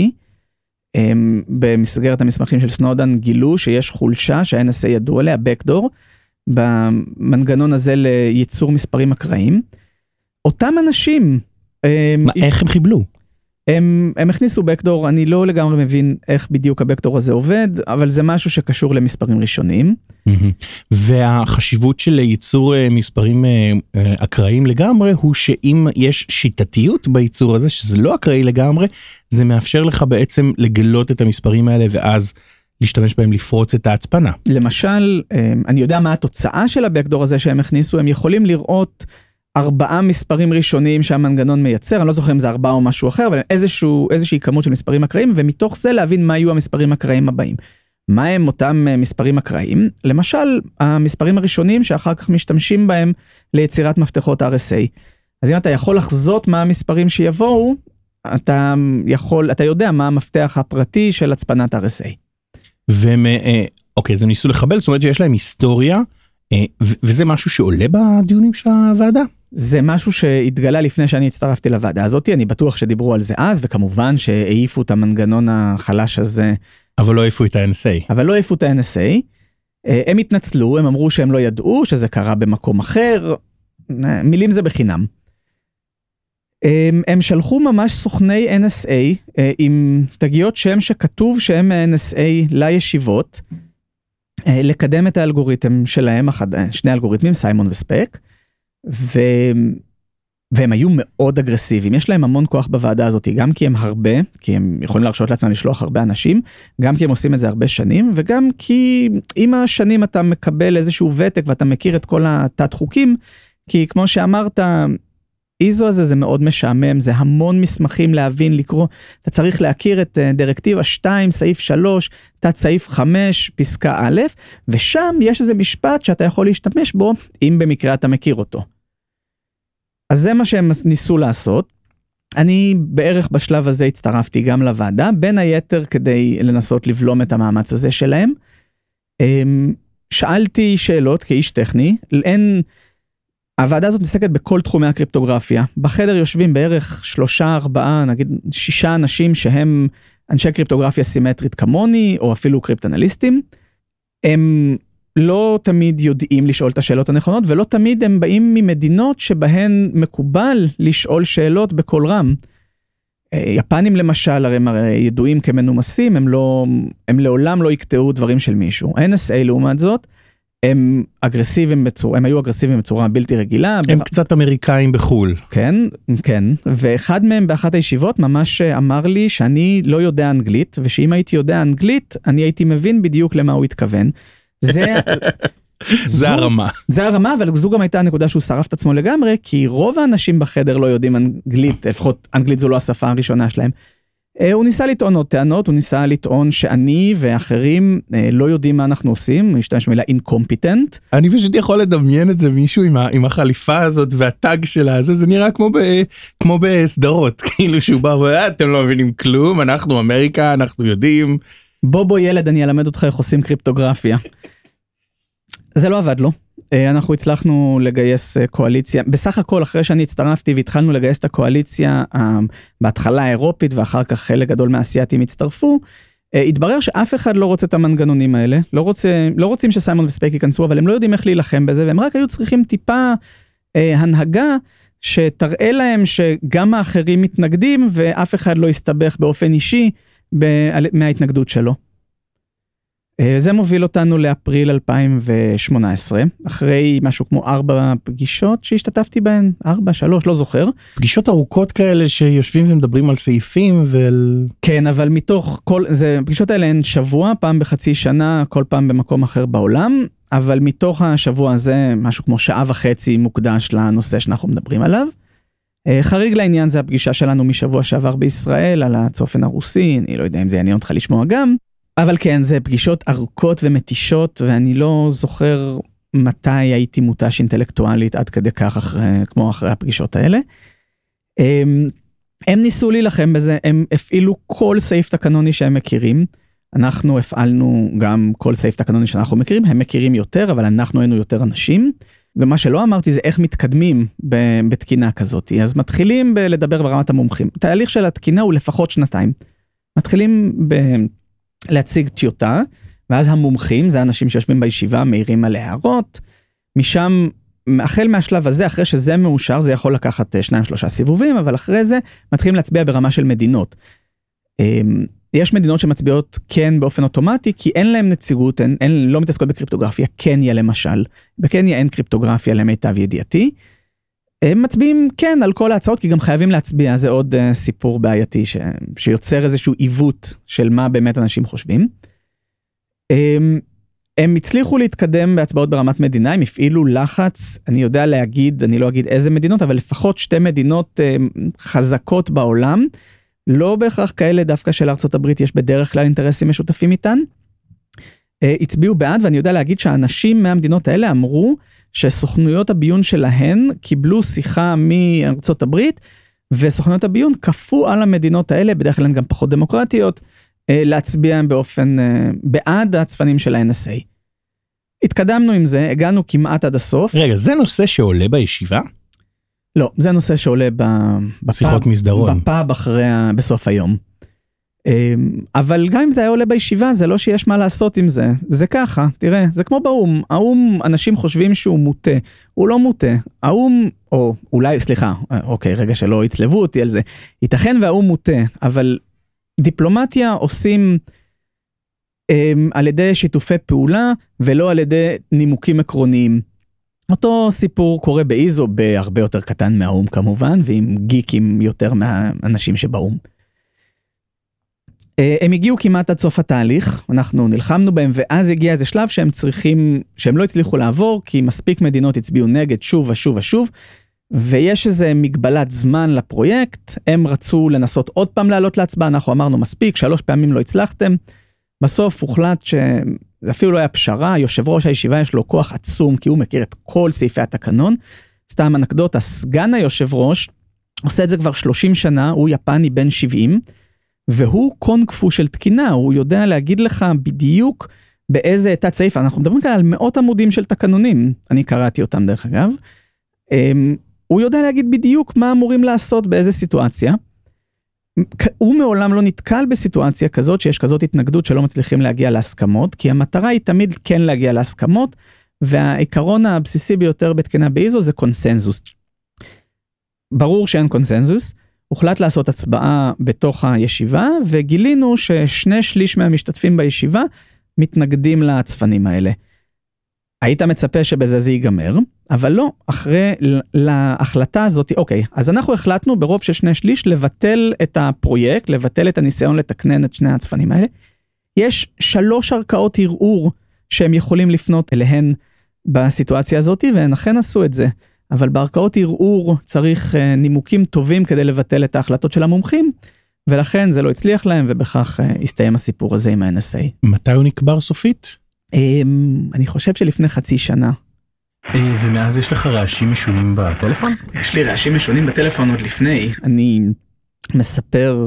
במסגרת המסמכים של סנודן גילו שיש חולשה שה-NSA ידעו עליה, backdoor, במנגנון הזה לייצור מספרים אקראיים. אותם אנשים איך הם חיבלו? הם הכניסו בקדור, אני לא לגמרי מבין איך בדיוק הבקדור הזה עובד, אבל זה משהו שקשור למספרים ראשוניים. והחשיבות של ייצור מספרים אקראיים לגמרי, הוא שאם יש שיטתיות בייצור הזה, שזה לא אקראי לגמרי, זה מאפשר לך בעצם לגלות את המספרים האלה, ואז להשתמש בהם לפרוץ את ההצפנה. למשל, אני יודע מה התוצאה של הבקדור הזה שהם הכניסו, הם יכולים לראות 4 מספרים ראשונים שהמנגנון מייצר, אני לא זוכר אם זה 4 או משהו אחר, אבל איזושהי כמות של מספרים אקראיים, ומתוך זה להבין מה יהיו המספרים אקראיים הבאים. מה הם אותם מספרים אקראיים? למשל, המספרים הראשונים שאחר כך משתמשים בהם ליצירת מפתחות RSA. אז אם אתה יכול לחזות מה המספרים שיבואו, אתה יודע מה המפתח הפרטי של הצפנת RSA. אוקיי, אז הם ניסו לחבל, זאת אומרת שיש להם היסטוריה, וזה משהו שעולה בדיונים של הוועדה? זה משהו שהתגלה לפני שאני הצטרפתי לוועדה הזאת, אני בטוח שדיברו על זה אז, וכמובן שהעיפו את המנגנון החלש הזה. אבל לא העיפו את ה-NSA. הם התנצלו, הם אמרו שהם לא ידעו, שזה קרה במקום אחר, מילים זה בחינם. הם שלחו ממש סוכני NSA, עם תגיות שם שכתוב שהם NSA לישיבות, לקדם את האלגוריתם שלהם, שני אלגוריתמים, סיימון וספק, והם היו מאוד אגרסיביים, יש להם המון כוח בוועדה הזאת, גם כי הם הרבה, כי הם יכולים להרשות לעצמם לשלוח הרבה אנשים, גם כי הם עושים את זה הרבה שנים, וגם כי עם השנים אתה מקבל איזשהו ותק, ואתה מכיר את כל התת חוקים, כי כמו שאמרת, איזו הזה זה מאוד משעמם, זה המון מסמכים להבין, לקרוא, אתה צריך להכיר את דירקטיבה 2, סעיף 3, תת סעיף 5, פסקה א', ושם יש איזה משפט שאתה יכול להשתמש בו, אם במקרה אתה מכיר אותו. אז זה מה שהם ניסו לעשות. אני בערך בשלב הזה הצטרפתי גם לוועדה, בין היתר כדי לנסות לבלום את המאמץ הזה שלהם. שאלתי שאלות כאיש טכני, הוועדה הזאת מסתכלת בכל תחומי הקריפטוגרפיה. בחדר יושבים בערך 3, 4, נגיד 6 אנשים שהם אנשי קריפטוגרפיה סימטרית כמוני, או אפילו קריפטאנליסטים. הם לא תמיד יודעים לשאול את השאלות הנכונות, ולא תמיד הם באים ממדינות שבהן מקובל לשאול שאלות בכל רם. יפנים למשל, הרי ידועים כמנומסים, הם לעולם לא יקטעו דברים של מישהו. NSA לעומת זאת, הם היו אגרסיביים בצורה בלתי רגילה. הם קצת אמריקאים בחול. כן, כן. ואחד מהם באחת הישיבות ממש אמר לי שאני לא יודע אנגלית, ושאם הייתי יודע אנגלית, אני הייתי מבין בדיוק למה הוא התכוון. זה הרמה. זה הרמה, אבל זו גם הייתה הנקודה שהוא שרף את עצמו לגמרי, כי רוב האנשים בחדר לא יודעים אנגלית, לפחות אנגלית זו לא השפה הראשונה שלהם. הוא ניסה לטעון עוד טענות, הוא ניסה לטעון שאני ואחרים לא יודעים מה אנחנו עושים, הוא השתמש במילה incompetent. אני פשוט יכול לדמיין את זה, מישהו עם החליפה הזאת והטאג שלה, זה נראה כמו בסדרות, כאילו שהוא בא, אתם לא מבינים כלום, אנחנו אמריקה, אנחנו יודעים. בוא ילד, אני אלמד אותך איך עושים קריפטוגרפיה. זה לא עבד לו. אנחנו הצלחנו לגייס קואליציה, בסך הכל אחרי שאני הצטרפתי והתחלנו לגייס את הקואליציה, בהתחלה האירופית ואחר כך חלק גדול מהאסייתים הצטרפו, התברר שאף אחד לא רוצה את המנגנונים האלה, לא רוצים שסיימון וספק ייכנסו, אבל הם לא יודעים איך להילחם בזה, והם רק היו צריכים טיפה הנהגה, שתראה להם שגם האחרים מתנגדים, ואף אחד לא יסתבך באופן אישי מההתנגדות שלו. זה מוביל אותנו לאפריל 2018, אחרי משהו כמו 4 פגישות שהשתתפתי בהן, 4, 3, לא זוכר. פגישות ארוכות כאלה שיושבים ומדברים על סעיפים כן, אבל מתוך פגישות האלה הן שבוע, פעם בחצי שנה, כל פעם במקום אחר בעולם, אבל מתוך השבוע הזה, משהו כמו 1.5 שעה מוקדש לנושא שאנחנו מדברים עליו. חריג לעניין זה הפגישה שלנו משבוע שעבר בישראל, על הצופן הרוסי, אני לא יודע אם זה יעניין אותך לשמוע גם, אבל כן, זה פגישות ארוכות ומתישות, ואני לא זוכר מתי הייתי מותש אינטלקטואלית עד כדי כך כמו אחרי הפגישות האלה. הם ניסו להילחם בזה, הם הפעילו כל סעיף תקנוני שהם מכירים, אנחנו הפעלנו גם כל סעיף תקנוני שאנחנו מכירים, הם מכירים יותר, אבל אנחנו היינו יותר אנשים, ומה שלא אמרתי זה איך מתקדמים בתקינה כזאת, אז מתחילים לדבר ברמת המומחים. תהליך של התקינה הוא לפחות 2. מתחילים להציג טיוטה, ואז המומחים, זה האנשים שיושבים בישיבה, מעירים על הערות, משם החל מהשלב הזה, אחרי שזה מאושר, זה יכול לקחת 2-3 סיבובים, אבל אחרי זה מתחילים להצביע ברמה של מדינות. יש מדינות שמצביעות כן באופן אוטומטי, כי אין להם נציגות, לא מתעסקות בקריפטוגרפיה, קניה למשל. בקניה אין קריפטוגרפיה למיטב ידיעתי. הם מצביעים כן על כל ההצעות, כי גם חייבים להצביע, זה עוד סיפור בעייתי, שיוצר איזשהו עיוות של מה באמת אנשים חושבים. הם הצליחו להתקדם בהצבעות ברמת מדינה, הם הפעילו לחץ, אני יודע להגיד, אני לא אגיד איזה מדינות, אבל לפחות 2 מדינות חזקות בעולם, לא בהכרח כאלה דווקא של ארצות הברית, יש בדרך כלל אינטרסים משותפים איתן, הצביעו בעד, ואני יודע להגיד שהאנשים מהמדינות האלה אמרו, שסוכנויות הביון שלהן קיבלו שיחה מארצות הברית, וסוכנויות הביון כפו על המדינות האלה, בדרך כלל הן גם פחות דמוקרטיות, להצביע באופן, בעד הצפנים של ה-NSA. התקדמנו עם זה, הגענו כמעט עד הסוף. רגע, זה נושא שעולה בישיבה? לא, זה נושא שעולה בשיחות מסדרון. בפאב בסוף היום. אבל גם אם זה היה עולה בישיבה, זה לא שיש מה לעשות עם זה. זה ככה, תראה, זה כמו באום. האום, אנשים חושבים שהוא מוטה. הוא לא מוטה. האום, או אולי, סליחה, אוקיי, רגע שלא יצלבו אותי על זה. ייתכן והאום מוטה, אבל דיפלומטיה עושים על ידי שיתופי פעולה, ולא על ידי נימוקים עקרוניים. אותו סיפור קורה באיזו, בהרבה יותר קטן מהאום כמובן, ועם גיקים יותר מהאנשים שבאום. הם הגיעו כמעט עד סוף התהליך, אנחנו נלחמנו בהם, ואז הגיע איזה שלב שהם לא הצליחו לעבור, כי מספיק מדינות הצביעו נגד שוב ושוב ושוב, ויש איזה מגבלת זמן לפרויקט, הם רצו לנסות עוד פעם לעלות להצבעה, אנחנו אמרנו מספיק, 3 פעמים לא הצלחתם, בסוף הוחלט שזה אפילו לא היה פשרה, יושב ראש הישיבה יש לו כוח עצום, כי הוא מכיר את כל סעיפי התקנון, סתם אנקדוטה, סגן היושב ראש, עושה את זה כבר 30 שנה, הוא יפני בן 70, והוא קונקפו של תקינה, הוא יודע להגיד לך בדיוק באיזה תת סעיף, אנחנו מדברים כאן על מאות עמודים של תקנונים, אני קראתי אותם דרך אגב, הוא יודע להגיד בדיוק מה אמורים לעשות באיזה סיטואציה, הוא מעולם לא נתקל בסיטואציה כזאת, שיש כזאת התנגדות שלא מצליחים להגיע להסכמות, כי המטרה היא תמיד כן להגיע להסכמות, והעיקרון הבסיסי ביותר בתקינה באיזו זה קונסנזוס. ברור שאין קונסנזוס, הוחלט לעשות הצבעה בתוך הישיבה, וגילינו ש2/3 מהמשתתפים בישיבה מתנגדים לצפנים האלה. היית מצפה שבזה זה ייגמר, אבל לא, אחרי להחלטה הזאת, אוקיי, אז אנחנו החלטנו ברוב של 2/3 לבטל את הפרויקט, לבטל את הניסיון לתקנן את שני הצפנים האלה. יש 3 ערכאות ערעור שהם יכולים לפנות אליהן בסיטואציה הזאת, והם אכן עשו את זה. אבל בערכאות ערעור צריך נימוקים טובים כדי לבטל את ההחלטות של המומחים, ולכן זה לא הצליח להם, ובכך הסתיים הסיפור הזה עם ה-NSA. מתי הוא נקבר סופית? אני חושב שלפני חצי שנה. ומאז יש לך רעשים משונים בטלפון? יש לי רעשים משונים בטלפון עוד לפני. אני מספר,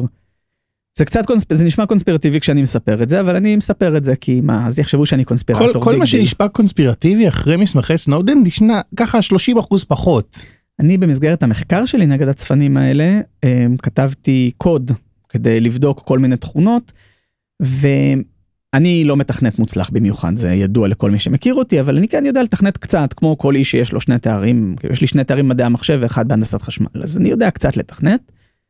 זה נשמע קונספירטיבי כשאני מספר את זה, אבל אני מספר את זה כי מה, אז יחשבו שאני קונספירטור. כל מה שנשמע קונספירטיבי אחרי מסמכי סנודן, נשמע ככה 30% פחות. אני במסגרת המחקר שלי נגד הצפנים האלה, כתבתי קוד כדי לבדוק כל מיני תכונות, ואני לא מתכנת מוצלח במיוחד, זה ידוע לכל מי שמכיר אותי, אבל אני כן יודע לתכנת קצת, כמו כל איש שיש לו 2 תארים, יש לי 2 תארים מדעי המחשב ואחד בהנדסת חשמל, אז אני יודע קצת לתכנת.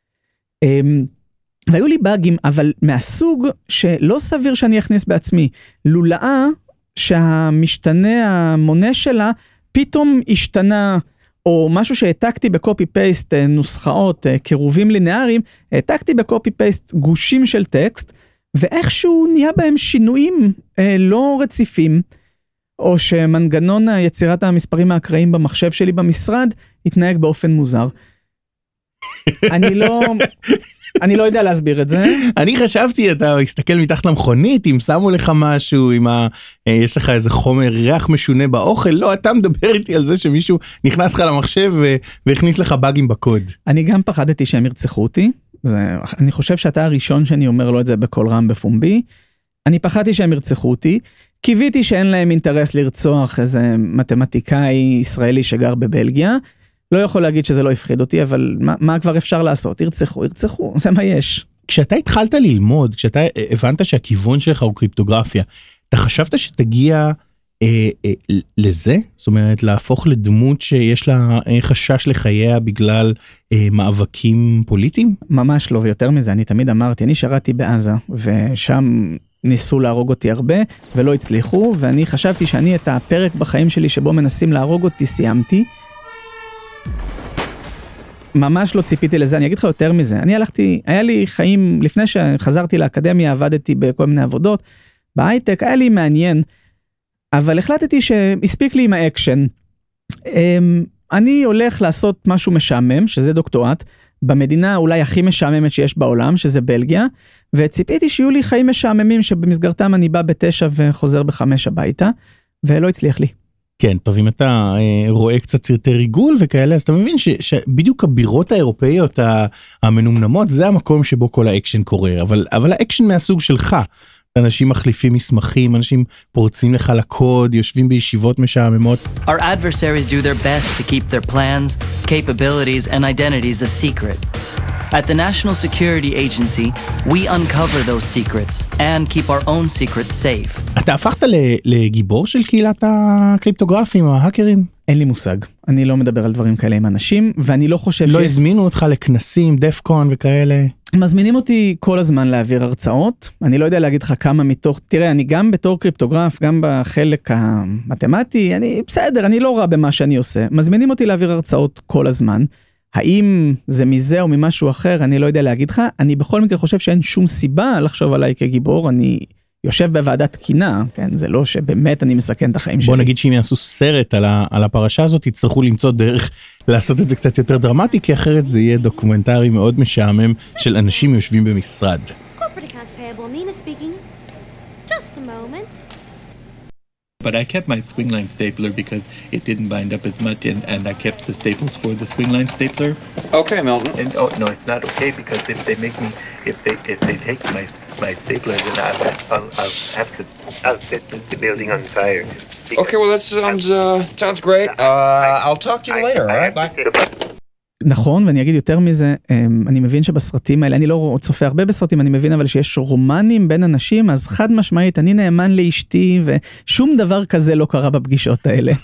והיו לי באגים, אבל מהסוג שלא סביר שאני אכניס בעצמי, לולאה שהמשתנה המונה שלה פתאום השתנה, או משהו שהעתקתי בקופי פייסט נוסחאות, קירובים לינאריים, העתקתי בקופי פייסט גושים של טקסט, ואיכשהו נהיה בהם שינויים לא רציפים, או שמנגנון יצירת המספרים האקראיים במחשב שלי במשרד, התנהג באופן מוזר. אני לא יודע להסביר את זה. אני חשבתי, אתה הסתכל מתחת למכונית, אם שמו לך משהו, יש לך איזה חומר ריח משונה באוכל, לא, אתה מדבר איתי על זה שמישהו נכנס לך למחשב והכניס לך באגים בקוד. אני גם פחדתי שהם ירצחו אותי, אני חושב שאתה הראשון שאני אומר לו את זה בכל רם בפומבי, אני פחדתי שהם ירצחו אותי, קיוויתי שאין להם אינטרס לרצוח איזה מתמטיקאי ישראלי שגר בבלגיה, לא יכול להגיד שזה לא הפחיד אותי, אבל מה כבר אפשר לעשות? ירצחו, זה מה יש. כשאתה התחלת ללמוד, כשאתה הבנת שהכיוון שלך הוא קריפטוגרפיה, אתה חשבת שתגיע לזה? זאת אומרת, להפוך לדמות שיש לה חשש לחייה בגלל מאבקים פוליטיים? ממש לא, ויותר מזה, אני תמיד אמרתי, אני שרתי בעזה, ושם ניסו להרוג אותי הרבה, ולא הצליחו, ואני חשבתי שאני את הפרק בחיים שלי שבו מנסים להרוג אותי, סיימתי. ממש לא ציפיתי לזה, אני אגיד לך יותר מזה, היה לי חיים, לפני שחזרתי לאקדמיה, עבדתי בכל מיני עבודות, בהייטק, היה לי מעניין, אבל החלטתי שהספיק לי עם האקשן. אני הולך לעשות משהו משעמם, שזה דוקטורט, במדינה אולי הכי משעממת שיש בעולם, שזה בלגיה, וציפיתי שיהיו לי חיים משעממים, שבמסגרתם אני בא ב9 וחוזר ב5 הביתה, ולא הצליח לי. כן, טוב, אם אתה רואה קצת סרטי ריגול וכאלה, אז אתה מבין שבדיוק הבירות האירופאיות המנומנמות, זה המקום שבו כל האקשן קורה, אבל האקשן מהסוג שלך, אנשים מחליפים מסמכים, אנשים פורצים לך לקוד, יושבים בישיבות משעממות. Our adversaries do their best to keep their plans, capabilities and identities a secret. At the National Security Agency, we uncover those secrets and keep our own secrets safe. אתה הפכת לגיבור של קהילת הקריפטוגרפים, ההאקרים? אין לי מושג. אני לא מדבר על דברים כאלה עם אנשים, ואני לא חושב לא הזמינו אותך לכנסים, דפקון וכאלה? מזמינים אותי כל הזמן להעביר הרצאות. אני לא יודע להגיד לך כמה מתוך... תראה, אני גם בתור קריפטוגרף, גם בחלק המתמטי, בסדר, אני לא רע במה שאני עושה. מזמינים אותי להעביר הרצאות כל הזמן. האם זה מזה או ממשהו אחר, אני לא יודע להגיד לך. אני בכל מקרה חושב שאין שום סיבה לחשוב עליי כגיבור. אני יושב בוועדת תקינה, כן? זה לא שבאמת אני מסכן את החיים שלי. בוא נגיד שאם יעשו סרט על הפרשה הזאת, יצטרכו למצוא דרך לעשות את זה קצת יותר דרמטי, כי אחרת זה יהיה דוקומנטרי מאוד משעמם של אנשים יושבים במשרד. Corporate accounts payable, Nina speaking. Just a moment. But I kept my swing line stapler because it didn't bind up as much, and I kept the staples for the swing line stapler. Okay, Milton. And oh no, it's not okay because if they take my stapler, then I'll set the building on fire. Okay, well that sounds great. I'll talk to you later, all right? Bye. נכון, ואני אגיד יותר מזה, אני מבין שבסרטים האלה, אני לא צופה הרבה בסרטים, אני מבין אבל שיש רומנים בין אנשים, אז חד משמעית, אני נאמן לאשתי, ושום דבר כזה לא קרה בפגישות האלה.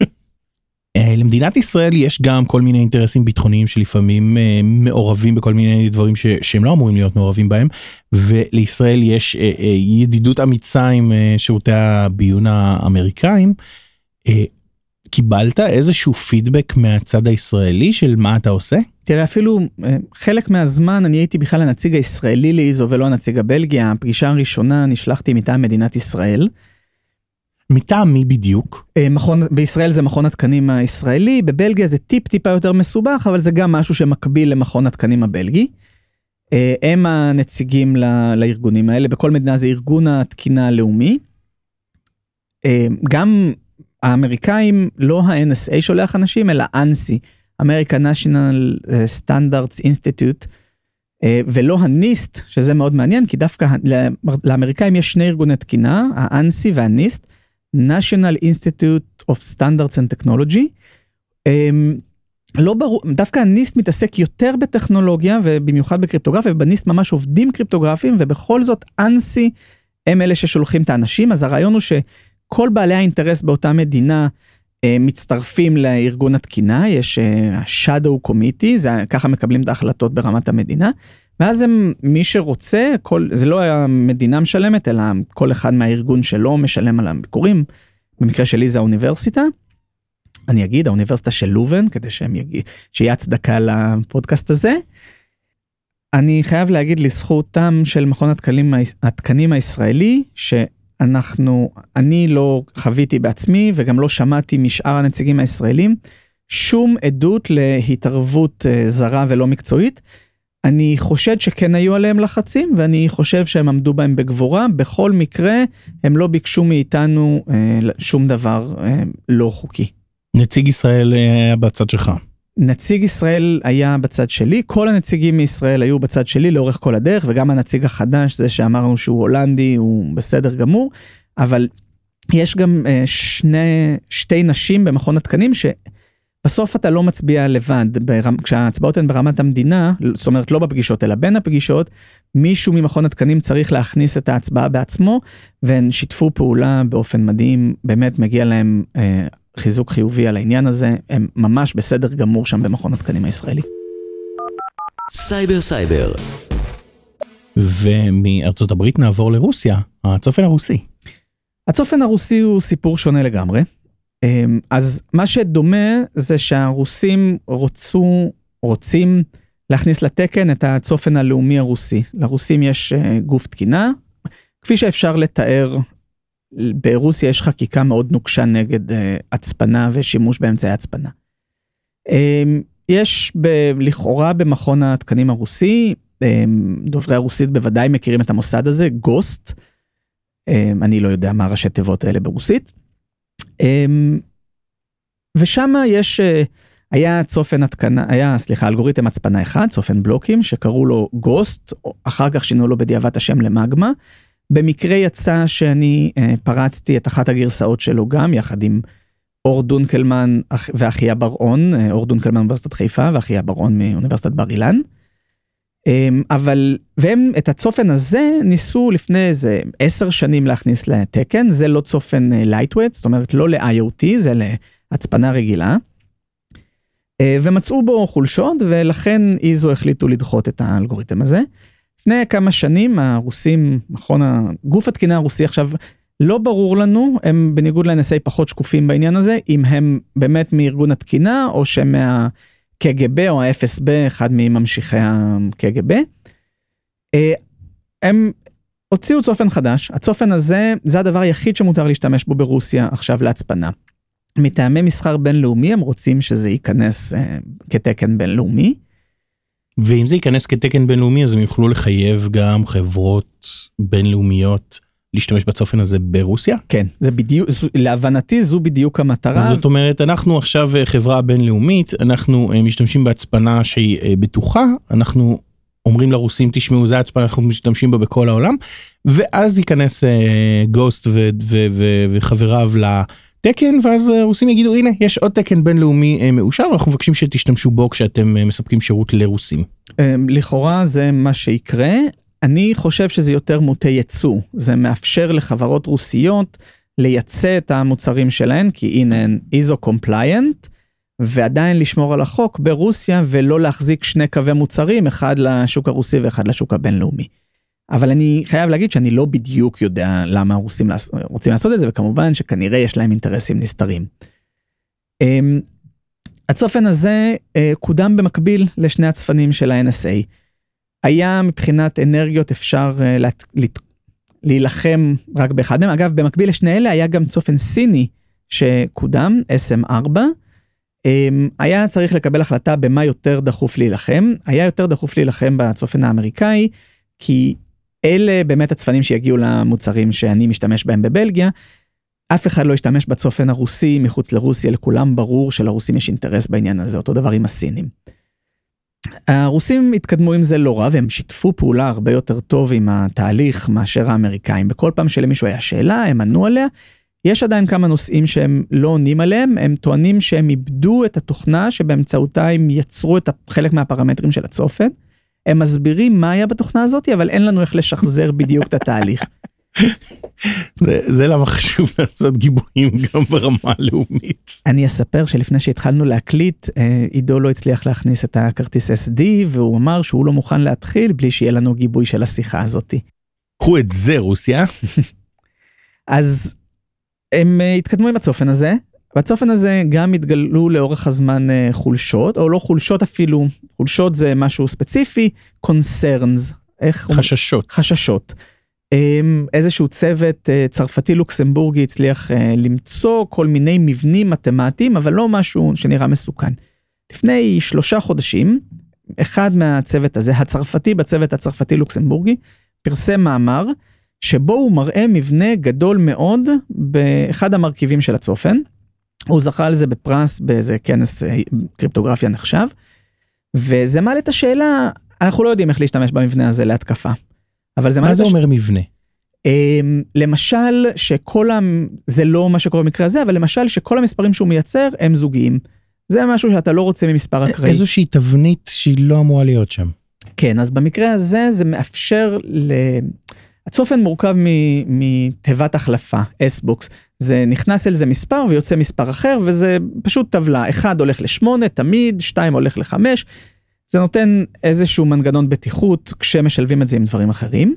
למדינת ישראל יש גם כל מיני אינטרסים ביטחוניים שלפעמים מעורבים בכל מיני דברים שהם לא אמורים להיות מעורבים בהם, ולישראל יש ידידות אמיצה עם שירותי הביון האמריקאים. קיבלת איזשהו פידבק מהצד הישראלי של מה אתה עושה? תראה, אפילו חלק מהזמן אני הייתי בכלל הנציג הישראלי לאיזו ולא הנציג הבלגי. הפגישה הראשונה נשלחתי מטעם מדינת ישראל. מטעם מי בדיוק? בישראל זה מכון התקנים הישראלי, בבלגיה זה טיפה יותר מסובך, אבל זה גם משהו שמקביל למכון התקנים הבלגי. הם הנציגים לארגונים האלה, בכל מדינה זה ארגון התקינה הלאומי. גם האמריקאים, לא ה-NSA שולח אנשים, אלא ANSI, American National Standards Institute, ולא ה-NIST, שזה מאוד מעניין, כי דווקא לאמריקאים יש שני ארגוני תקינה, ה-ANSI וה-NIST, National Institute of Standards and Technology. לא ברור, דווקא ה-NIST מתעסק יותר בטכנולוגיה, ובמיוחד בקריפטוגרפיה, ובניסט ממש עובדים קריפטוגרפיים, ובכל זאת ANSI הם אלה ששולחים את האנשים, אז הרעיון הוא כל בעלי האינטרס באותה מדינה מצטרפים לארגון התקינה, יש ה-Shadow Committee, ככה מקבלים את ההחלטות ברמת המדינה, ואז מי שרוצה, זה לא המדינה משלמת, אלא כל אחד מהארגון שלו משלם על הביקורים, במקרה שלי זה האוניברסיטה, אני אגיד, האוניברסיטה של לובן, כדי שיהיה הצדקה לפודקאסט הזה, אני חייב להגיד לזכותם של מכון התקנים הישראלי, אני לא חוויתי בעצמי, וגם לא שמעתי משאר הנציגים הישראלים, שום עדות להתערבות זרה ולא מקצועית. אני חושד שכן היו עליהם לחצים, ואני חושב שהם עמדו בהם בגבורה. בכל מקרה, הם לא ביקשו מאיתנו שום דבר לא חוקי. נציג ישראל היה בצד שלך. נציג ישראל היה בצד שלי, כל הנציגים מישראל היו בצד שלי לאורך כל הדרך, וגם הנציג החדש, זה שאמרנו שהוא הולנדי, הוא בסדר גמור, אבל יש גם שתי נשים במכון התקנים, בסוף אתה לא מצביע לבד, כשההצבעות הן ברמת המדינה, זאת אומרת לא בפגישות אלא בין הפגישות, מישהו ממכון התקנים צריך להכניס את ההצבעה בעצמו, והם שיתפו פעולה באופן מדהים, באמת מגיע להם חיזוק חיובי על העניין הזה, הם ממש בסדר גמור שם במכון התקנים הישראלי. סייבר. ומארצות הברית נעבור לרוסיה, הצופן הרוסי. הצופן הרוסי הוא סיפור שונה לגמרי. אז מה שדומה זה שהרוסים רוצים להכניס לתקן את הצופן הלאומי הרוסי. לרוסים יש גוף תקינה, כפי שאפשר לתאר, ברוסיה יש חקיקה מאוד נוקשה נגד הצפנה ושימוש באמצעי הצפנה. יש לכאורה במכון התקנים הרוסי, דוברי הרוסית בוודאי מכירים את המוסד הזה, גוסט, אני לא יודע מה ראשי תיבות האלה ברוסית, ושם היה אלגוריתם הצפנה אחד, צופן בלוקים, שקראו לו גוסט, אחר כך שינו לו בדיעבד השם למגמה, במקרה יצא שאני פרצתי את אחת הגרסאות שלו גם, יחד עם אור דונקלמן ואחיה ברעון, אור דונקלמן מאוניברסיטת חיפה, ואחיה ברעון מאוניברסיטת בר אילן, והם את הצופן הזה ניסו לפני איזה 10 שנים להכניס לתקן, זה לא צופן lightweight, זאת אומרת לא ל-IoT, זה להצפנה רגילה, ומצאו בו חולשות, ולכן איזו החליטו לדחות את האלגוריתם הזה. לפני כמה שנים הרוסים, גוף התקינה הרוסי עכשיו, לא ברור לנו, הם בניגוד ל-NSA פחות שקופים בעניין הזה, אם הם באמת מארגון התקינה, או שמה KGB או ה-FSB, אחד מממשיכי ה-KGB, הם הוציאו צופן חדש, הצופן הזה, זה הדבר היחיד שמותר להשתמש בו ברוסיה עכשיו להצפנה. מטעמי מסחר בינלאומי, הם רוצים שזה ייכנס כתקן בינלאומי. ואם זה ייכנס כתקן בינלאומי, אז הם יוכלו לחייב גם חברות בינלאומיות להשתמש בצופן הזה ברוסיה? כן, זה בדיוק, להבנתי זו בדיוק המטרה. זאת אומרת, אנחנו עכשיו חברה בינלאומית, אנחנו משתמשים בהצפנה שהיא בטוחה, אנחנו אומרים לרוסים, תשמעו, זה ההצפנה, אנחנו משתמשים בה בכל העולם, ואז ייכנס גוסט וחבריו לתקן, ואז הרוסים יגידו, הנה, יש עוד תקן בינלאומי מאושר, ואנחנו מבקשים שתשתמשו בו כשאתם מספקים שירות לרוסים. לכאורה זה מה שיקרה, אני חושב שזה יותר מוטה ייצוא, זה מאפשר לחברות רוסיות לייצא את המוצרים שלהן, כי הנה הן ISO compliant, ועדיין לשמור על החוק ברוסיה, ולא להחזיק 2 קווי מוצרים, אחד לשוק הרוסי ואחד לשוק הבינלאומי. אבל אני חייב להגיד שאני לא בדיוק יודע למה הרוסים רוצים לעשות את זה, וכמובן שכנראה יש להם אינטרסים נסתרים. הצופן הזה קודם במקביל לשני הצפנים של ה-NSA. היה מבחינת אנרגיות אפשר להילחם רק באחד מהם. אגב, במקביל לשני אלה היה גם צופן סיני שקודם, SM4. היה צריך לקבל החלטה במה יותר דחוף להילחם. היה יותר דחוף להילחם בצופן האמריקאי, כי אלה באמת הצפנים שיגיעו למוצרים שאני משתמש בהם בבלגיה. אף אחד לא ישתמש בצופן הרוסי מחוץ לרוסיה, לכולם ברור שלרוסים יש אינטרס בעניין הזה, אותו דבר עם הסינים. הרוסים התקדמו עם זה לא רע, והם שיתפו פעולה הרבה יותר טוב עם התהליך מאשר האמריקאים. בכל פעם שלמישהו היה שאלה, הם ענו עליה. יש עדיין כמה נושאים שהם לא עונים עליהם, הם טוענים שהם איבדו את התוכנה שבאמצעותה הם יצרו את חלק מהפרמטרים של הצופן. הם מסבירים מה היה בתוכנה הזאת, אבל אין לנו איך לשחזר בדיוק את התהליך. זה למה חשוב לעשות גיבויים גם ברמה הלאומית. אני אספר שלפני שהתחלנו להקליט, עידו לא הצליח להכניס את הכרטיס SD, והוא אמר שהוא לא מוכן להתחיל בלי שיהיה לנו גיבוי של השיחה הזאת. קחו את זה רוסיה. אז הם התקדמו עם הצופן הזה, והצופן הזה גם התגלו לאורך הזמן חולשות, או לא חולשות אפילו, חולשות זה משהו ספציפי, concerns. חששות. חששות. איזשהו צוות צרפתי לוקסמבורגי הצליח למצוא כל מיני מבנים מתמטיים, אבל לא משהו שנראה מסוכן. לפני 3 חודשים, אחד מהצוות הזה, הצרפתי בצוות הצרפתי לוקסמבורגי, פרסם מאמר, שבו הוא מראה מבנה גדול מאוד באחד המרכיבים של הצופן. הוא זכה על זה בפרס באיזה כנס קריפטוגרפיה נחשב, וזה מעלה את השאלה, אנחנו לא יודעים איך להשתמש במבנה הזה להתקפה. מה זה אומר מבנה? למשל, זה לא מה שקורה במקרה הזה, אבל למשל שכל המספרים שהוא מייצר הם זוגיים. זה משהו שאתה לא רוצה ממספר אקראי. איזושהי תבנית שהיא לא אמורה להיות שם. כן, אז במקרה הזה זה מאפשר הצופן מורכב מתיבת החלפה, S-Box. זה נכנס אל זה מספר ויוצא מספר אחר, וזה פשוט טבלה. 1 הולך ל8 תמיד, 2 הולך ל5. זה נותן איזשהו מנגנון בטיחות כשמשלבים את זה עם דברים אחרים.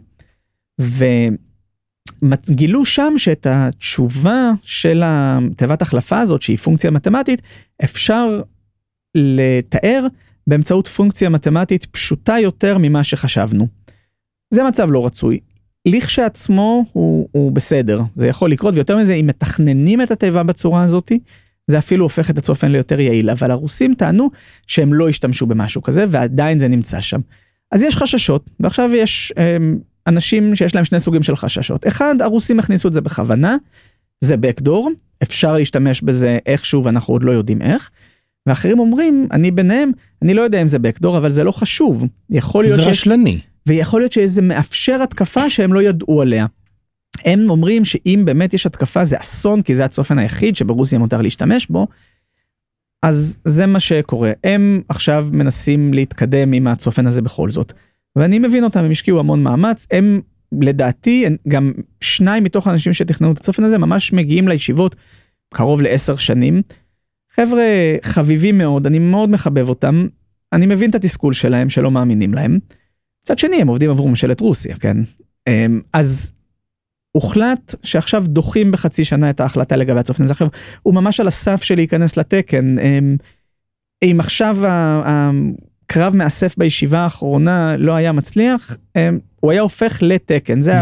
וגילו שם שאת התשובה של התיבת החלפה הזאת, שהיא פונקציה מתמטית, אפשר לתאר באמצעות פונקציה מתמטית פשוטה יותר ממה שחשבנו. זה מצב לא רצוי. לכשעצמו הוא בסדר, זה יכול לקרות, ויותר מזה, אם מתכננים את התיבה בצורה הזאת, זה אפילו הופך את הצופן ליותר יעיל, אבל הרוסים טענו שהם לא השתמשו במשהו כזה, ועדיין זה נמצא שם. אז יש חששות, ועכשיו יש אנשים שיש להם שני סוגים של חששות. אחד, הרוסים הכניסו את זה בכוונה, זה בקדור, אפשר להשתמש בזה איכשהו, ואנחנו עוד לא יודעים איך, ואחרים אומרים, אני ביניהם, אני לא יודע אם זה בקדור, אבל זה לא חשוב. יכול להיות זה רשלני. ויכול להיות שזה מאפשר התקפה שהם לא ידעו עליה. הם אומרים שאם באמת יש התקפה זה אסון, כי זה הצופן היחיד שברוסיה מותר להשתמש בו, אז זה מה שקורה. הם עכשיו מנסים להתקדם עם הצופן הזה בכל זאת. ואני מבין אותם, הם השקיעו המון מאמץ, הם לדעתי, גם 2 מתוך האנשים שתכננו את הצופן הזה, ממש מגיעים לישיבות קרוב ל10 שנים. חבר'ה חביבים מאוד, אני מאוד מחבב אותם, אני מבין את התסכול שלהם, שלא מאמינים להם. מצד שני, הם עובדים עבור ממשלת רוסיה, כן? אז הוחלט שעכשיו דוחים בחצי שנה את ההחלטה לגבי הצופן הזה. הוא ממש על הסף של להיכנס לתקן. אם עכשיו הקרב מאסף בישיבה האחרונה לא היה מצליח, הוא היה הופך לתקן. זה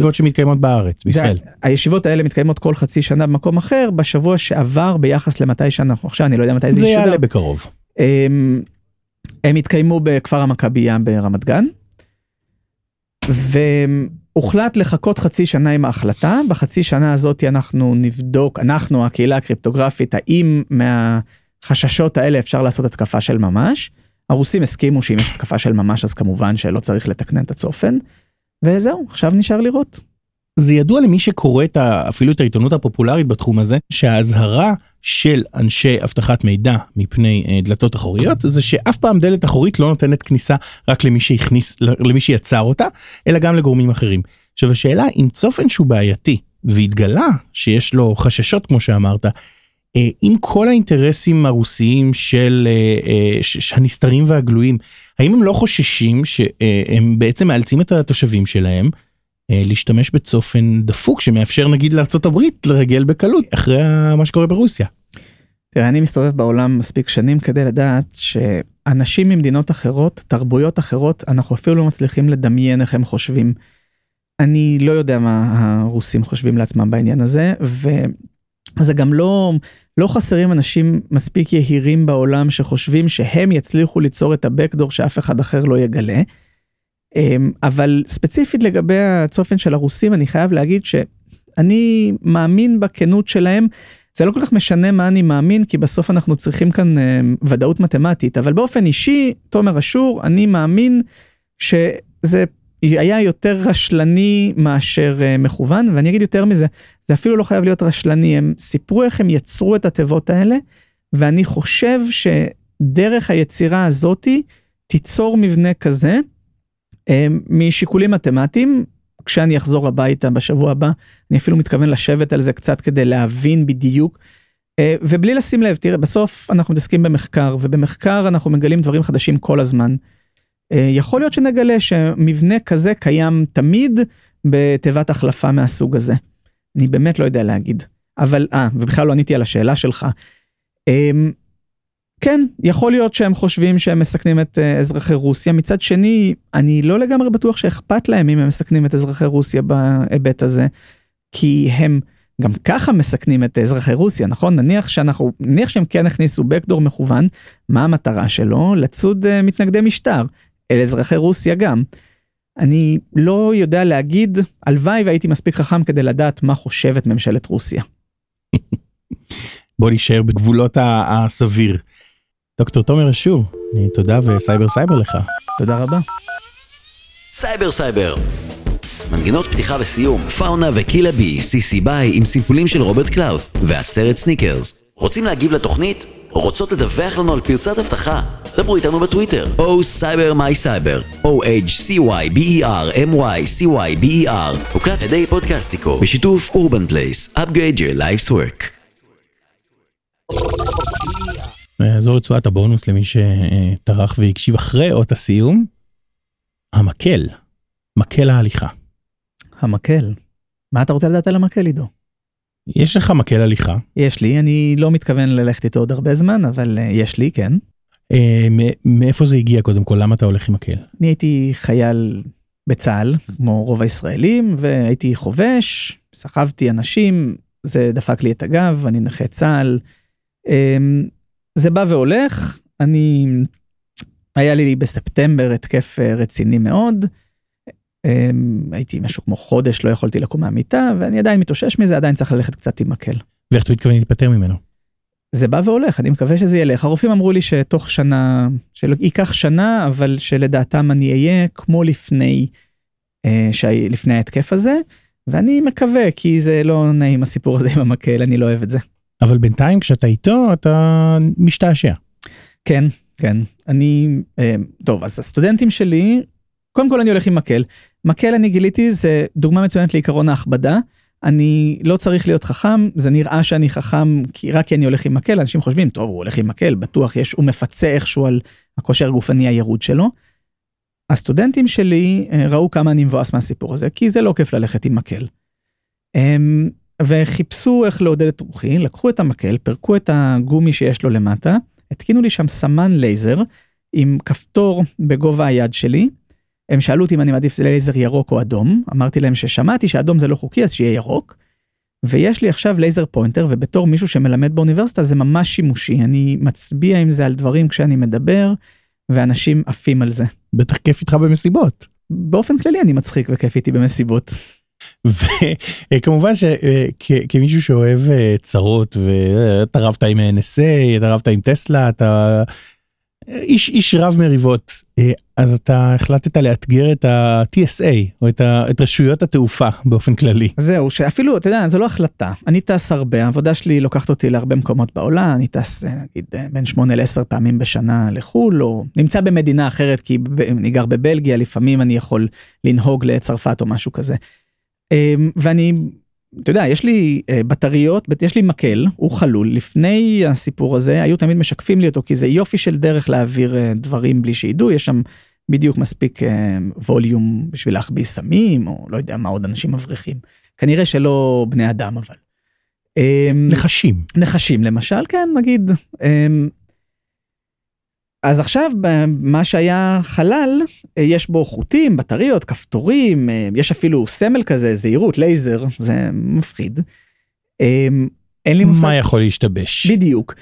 הישיבות האלה מתקיימות כל חצי שנה במקום אחר, בשבוע שעבר ביחס למתי שאנחנו עכשיו, אני לא יודע מתי זה ישדר. זה יעלה בקרוב. הם התקיימו בכפר המכבייה ברמת גן, והוחלט לחכות חצי שנה עם ההחלטה. בחצי שנה הזאת אנחנו נבדוק, אנחנו, הקהילה הקריפטוגרפית, האם מהחששות האלה אפשר לעשות התקפה של ממש. הרוסים הסכימו שאם יש התקפה של ממש, אז כמובן שלא צריך לתקנן את הצופן, וזהו, עכשיו נשאר לראות. זה ידוע למי שקורא אפילו את העיתונות הפופולרית בתחום הזה, שההזהרה של אנשי אבטחת מידע מפני דלתות אחוריות, זה שאף פעם דלת אחורית לא נותנת כניסה רק למי שיצר אותה, אלא גם לגורמים אחרים. עכשיו השאלה, אם צופן שהוא בעייתי, והתגלה שיש לו חששות כמו שאמרת, עם כל האינטרסים הרוסיים של הנסתרים והגלויים, האם הם לא חוששים שהם בעצם מאלצים את התושבים שלהם, להשתמש בצופן דפוק שמאפשר נגיד לארצות הברית לרגל בקלות אחרי מה שקורה ברוסיה? תראה, אני מסתובב בעולם מספיק שנים כדי לדעת שאנשים ממדינות אחרות, תרבויות אחרות, אנחנו אפילו לא מצליחים לדמיין איך הם חושבים. אני לא יודע מה הרוסים חושבים לעצמם בעניין הזה, וזה גם לא חסרים אנשים מספיק יהירים בעולם שחושבים שהם יצליחו ליצור את הבקדור שאף אחד אחר לא יגלה. אבל ספציפית לגבי הצופן של הרוסים, אני חייב להגיד שאני מאמין בכנות שלהם. זה לא כל כך משנה מה אני מאמין, כי בסוף אנחנו צריכים כאן ודאות מתמטית, אבל באופן אישי, תומר אשור, אני מאמין שזה היה יותר רשלני מאשר מכוון, ואני אגיד יותר מזה, זה אפילו לא חייב להיות רשלני, הם סיפרו איך הם יצרו את התיבות האלה, ואני חושב שדרך היצירה הזאת תיצור מבנה כזה, משיקולים מתמטיים. כשאני אחזור הביתה בשבוע הבא, אני אפילו מתכוון לשבת על זה קצת כדי להבין בדיוק, ובלי לשים לב, תראה, בסוף אנחנו מתעסקים במחקר, ובמחקר אנחנו מגלים דברים חדשים כל הזמן. יכול להיות שנגלה שמבנה כזה קיים תמיד בתיבת החלפה מהסוג הזה. אני באמת לא יודע להגיד. אבל, ובכלל לא עניתי על השאלה שלך. כן, יכול להיות שהם חושבים שהם מסכנים את אזרחי רוסיה. מצד שני, אני לא לגמרי בטוח שאכפת להם אם הם מסכנים את אזרחי רוסיה בהיבט הזה, כי הם גם ככה מסכנים את אזרחי רוסיה, נכון? נניח שהם כן הכניסו בקדור מכוון, מה המטרה שלו? לצוד מתנגדי משטר, אל אזרחי רוסיה גם. אני לא יודע להגיד, הלוואי והייתי מספיק חכם כדי לדעת מה חושבת ממשלת רוסיה. בוא נשאר בגבולות הסביר. דוקטור תומר אשור, תודה וסייבר סייבר לך. תודה רבה. סייבר סייבר, מנגינות פתיחה וסיום, פאונה וקילה בי, סיסי ביי עם סימפולים של רוברט קלאוס, והסרט סניקרס. רוצים להגיב לתוכנית? או רוצות לדווח לנו על פרצת הבטחה? דברו איתנו בטוויטר, או סייבר מי סייבר, OHCYBERMYCYBER, הוקלט ידי פודקאסטיקו, בשיתוף אורבן פלייס, upgrade your life's work. זו רצועת הבונוס למי שטרח והקשיב אחרי אות הסיום. המקל, מקל ההליכה. המקל. מה אתה רוצה לדעת על המקל, עידו? יש לך מקל הליכה? יש לי, אני לא מתכוון ללכת איתו עוד הרבה זמן, אבל יש לי, כן. מאיפה זה הגיע קודם כל? למה אתה הולך עם מקל? אני הייתי חייל בצה"ל, כמו רוב הישראלים, והייתי חובש, סחבתי אנשים, זה דפק לי את הגב, אני נכה צה"ל. זה בא והולך, היה לי בספטמבר התקף רציני מאוד, הייתי משהו כמו חודש, לא יכולתי לקום מהמיטה, ואני עדיין מתאושש מזה, עדיין צריך ללכת קצת עם מקל. ואיך אתה מתכוון להתפטר ממנו? זה בא והולך, אני מקווה שזה ילך. הרופאים אמרו לי שתוך שנה, ייקח שנה, אבל שלדעתם אני אהיה כמו לפני ההתקף הזה, ואני מקווה, כי זה לא נעים הסיפור הזה עם המקל, אני לא אוהב את זה. אבל בינתיים כשאתה איתו, אתה משתעשע. כן, כן. טוב, אז הסטודנטים שלי, קודם כל אני הולך עם מקל. מקל אני גיליתי, זה דוגמה מצוינת לעיקרון ההכבדה. אני לא צריך להיות חכם, זה נראה שאני חכם רק כי אני הולך עם מקל, אנשים חושבים, טוב, הוא הולך עם מקל, בטוח הוא מפצה איכשהו על הכושר הגופני הירוד שלו. הסטודנטים שלי ראו כמה אני מבואס מהסיפור הזה, כי זה לא כיף ללכת עם מקל. וחיפשו איך לעודד את רוחי, לקחו את המקל, פרקו את הגומי שיש לו למטה, התקינו לי שם סמן לייזר, עם כפתור בגובה היד שלי, הם שאלו אותי אם אני מעדיף זה לייזר ירוק או אדום, אמרתי להם ששמעתי שאדום זה לא חוקי, אז שיהיה ירוק, ויש לי עכשיו לייזר פוינטר, ובתור מישהו שמלמד באוניברסיטה, זה ממש שימושי, אני מצביע עם זה על דברים כשאני מדבר, ואנשים עפים על זה. בטח כיף איתך במסיבות. באופן כללי אני מצחיק וכיף איתי במסיבות. וכמובן שכמישהו שאוהב צרות, ואתה רבת עם NSA, אתה רבת עם טסלה, אתה איש רב מריבות, אז אתה החלטת לאתגר את ה-TSA, או את רשויות התעופה באופן כללי. זהו, שאפילו, אתה יודע, זו לא החלטה. אני טס הרבה, העבודה שלי לוקחת אותי להרבה מקומות בעולם, אני טס, נגיד, בין 8 ל-10 פעמים בשנה לחול, או נמצא במדינה אחרת, כי אני גר בבלגיה, לפעמים אני יכול לנהוג לצרפת או משהו כזה. ואני, אתה יודע, יש לי בטריות, יש לי מקל, הוא חלול, לפני הסיפור הזה, היו תמיד משקפים לי אותו, כי זה יופי של דרך להעביר דברים בלי שידעו, יש שם בדיוק מספיק ווליום בשביל להחביא סמים, או לא יודע מה עוד אנשים מבריחים. כנראה שלא בני אדם, אבל. נחשים. נחשים, למשל, כן, נגיד. אז עכשיו, מה שהיה חלל, יש בו חוטים, בטריות, כפתורים, יש אפילו סמל כזה, זהירות, לייזר, זה מפחיד. אין לי מושג. מה יכול להשתבש? בדיוק.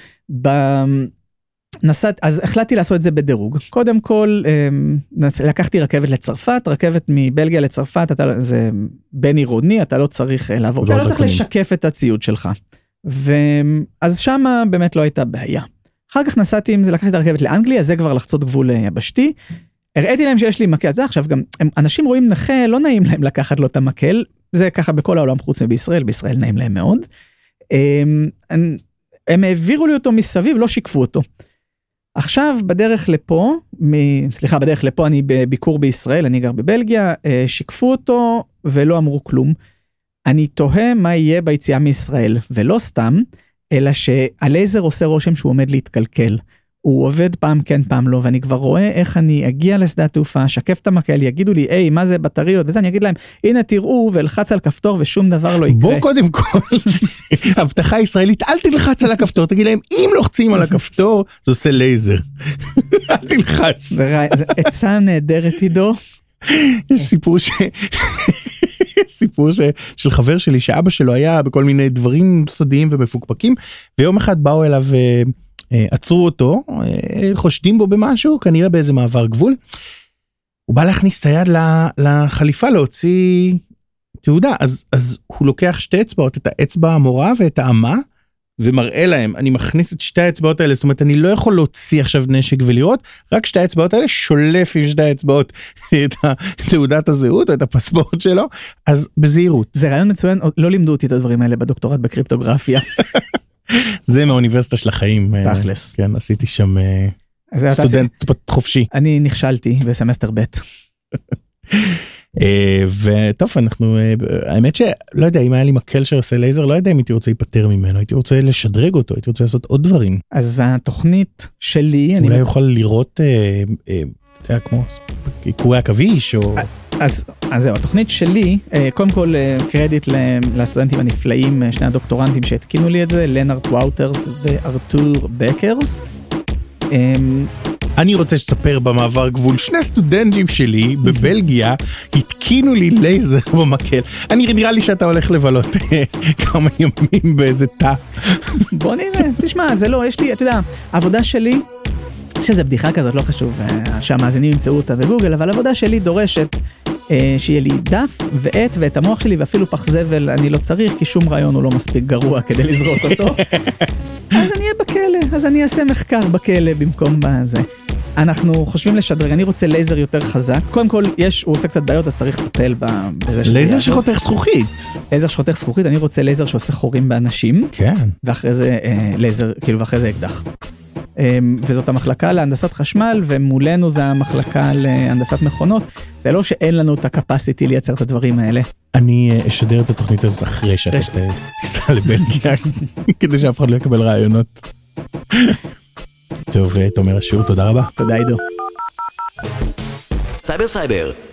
אז החלטתי לעשות את זה בדירוג. קודם כל, לקחתי רכבת לצרפת, רכבת מבלגיה לצרפת, זה בין עירוני, אתה לא צריך לעבור, אתה לא צריך לשקף את הציוד שלך. אז שם באמת לא הייתה בעיה. אחר כך נסעתי עם זה, לקחתי את הרכבת לאנגליה, זה כבר לחצות גבול יבשתי, הראיתי להם שיש לי מקל, אתה יודע, עכשיו גם, אנשים רואים נכה, לא נעים להם לקחת לו את המקל, זה ככה בכל העולם חוץ מבישראל, בישראל נעים להם מאוד, הם העבירו לי אותו מסביב, לא שיקפו אותו. עכשיו בדרך לפה, בדרך לפה אני בביקור בישראל, אני גר בבלגיה, שיקפו אותו ולא אמרו כלום, אני תוהה מה יהיה ביציאה מישראל, ולא סתם, אלא שהלייזר עושה רושם שהוא עומד להתקלקל. הוא עובד פעם כן, פעם לא, ואני כבר רואה איך אני אגיע לשדה התעופה, שקף את המקל, יגידו לי, היי, מה זה בטריות? וזה, אני אגיד להם, הנה תראו, ולחץ על כפתור ושום דבר לא יקרה. בוא קודם כל, הבטחה ישראלית, אל תלחץ על הכפתור, תגיד להם, אם לוחצים על הכפתור, זה עושה לייזר. אל תלחץ. זה עצה נהדרת, עידו. יש סיפור של חבר שלי, שאבא שלו היה בכל מיני דברים סודיים ומפוקפקים, ויום אחד באו אליו, עצרו אותו, חושדים בו במשהו, כנראה באיזה מעבר גבול, הוא בא להכניס את היד לחליפה, להוציא תעודה, אז הוא לוקח שתי אצבעות, את האצבע המורה ואת האמה, ומראה להם, אני מכניס את שתי האצבעות האלה, זאת אומרת, אני לא יכול להוציא עכשיו נשק ולראות, רק שתי האצבעות האלה שולף עם שתי האצבעות את תעודת הזהות, או את הפספורט שלו, אז בזהירות. זה רעיון מצוין, לא לימדו אותי את הדברים האלה בדוקטורט בקריפטוגרפיה. זה מהאוניברסיטה של החיים. תכלס. כן, עשיתי שם סטודנט חופשי. אני נכשלתי בסמסטר ב'. וטוב, אנחנו, האמת שלא יודע, אם היה לי מקל שעושה לייזר, לא יודע אם הייתי רוצה להיפטר ממנו, הייתי רוצה לשדרג אותו, הייתי רוצה לעשות עוד דברים. אז התוכנית שלי... אולי יוכל לראות, כמו קורי עכביש, או... אז זהו, התוכנית שלי, קודם כל קרדיט לסטודנטים הנפלאים, שני הדוקטורנטים שהתקינו לי את זה, לנארד וואוטרס וארתור בקרס. אני רוצה שתספר במעבר גבול, שני סטודנטים שלי בבלגיה התקינו לי לייזר במקל. נראה לי שאתה הולך לבלות כמה ימים באיזה תא. בוא נראה, תשמע, זה לא, יש לי, אתה יודע, העבודה שלי, שזה בדיחה כזאת, לא חשוב שהמאזינים ימצאו אותה בגוגל, אבל העבודה שלי דורשת שיהיה לי דף ועט ואת המוח שלי, ואפילו פח זבל אני לא צריך, כי שום רעיון הוא לא מספיק גרוע כדי לזרוק אותו. אז אני אהיה בכלא, אז אני אעשה מחקר בכלא במקום בזה. אנחנו חושבים לשדרג, אני רוצה לייזר יותר חזק. קודם כל, הוא עושה קצת בעיות, אז צריך לטפל בזה שזה... לייזר שחותך זכוכית. לייזר שחותך זכוכית, אני רוצה לייזר שעושה חורים באנשים. כן. ואחרי זה לייזר, כאילו, ואחרי זה אקדח. וזאת המחלקה להנדסת חשמל, ומולנו זה המחלקה להנדסת מכונות. זה לא שאין לנו את הקפסיטי לייצר את הדברים האלה. אני אשדר את התוכנית הזאת אחרי שאתה תיסע לבלגיה, כדי שאף אחד לא יקבל רעיונות. טוב, תומר אשור, תודה רבה. תודה עידו. סייבר סייבר,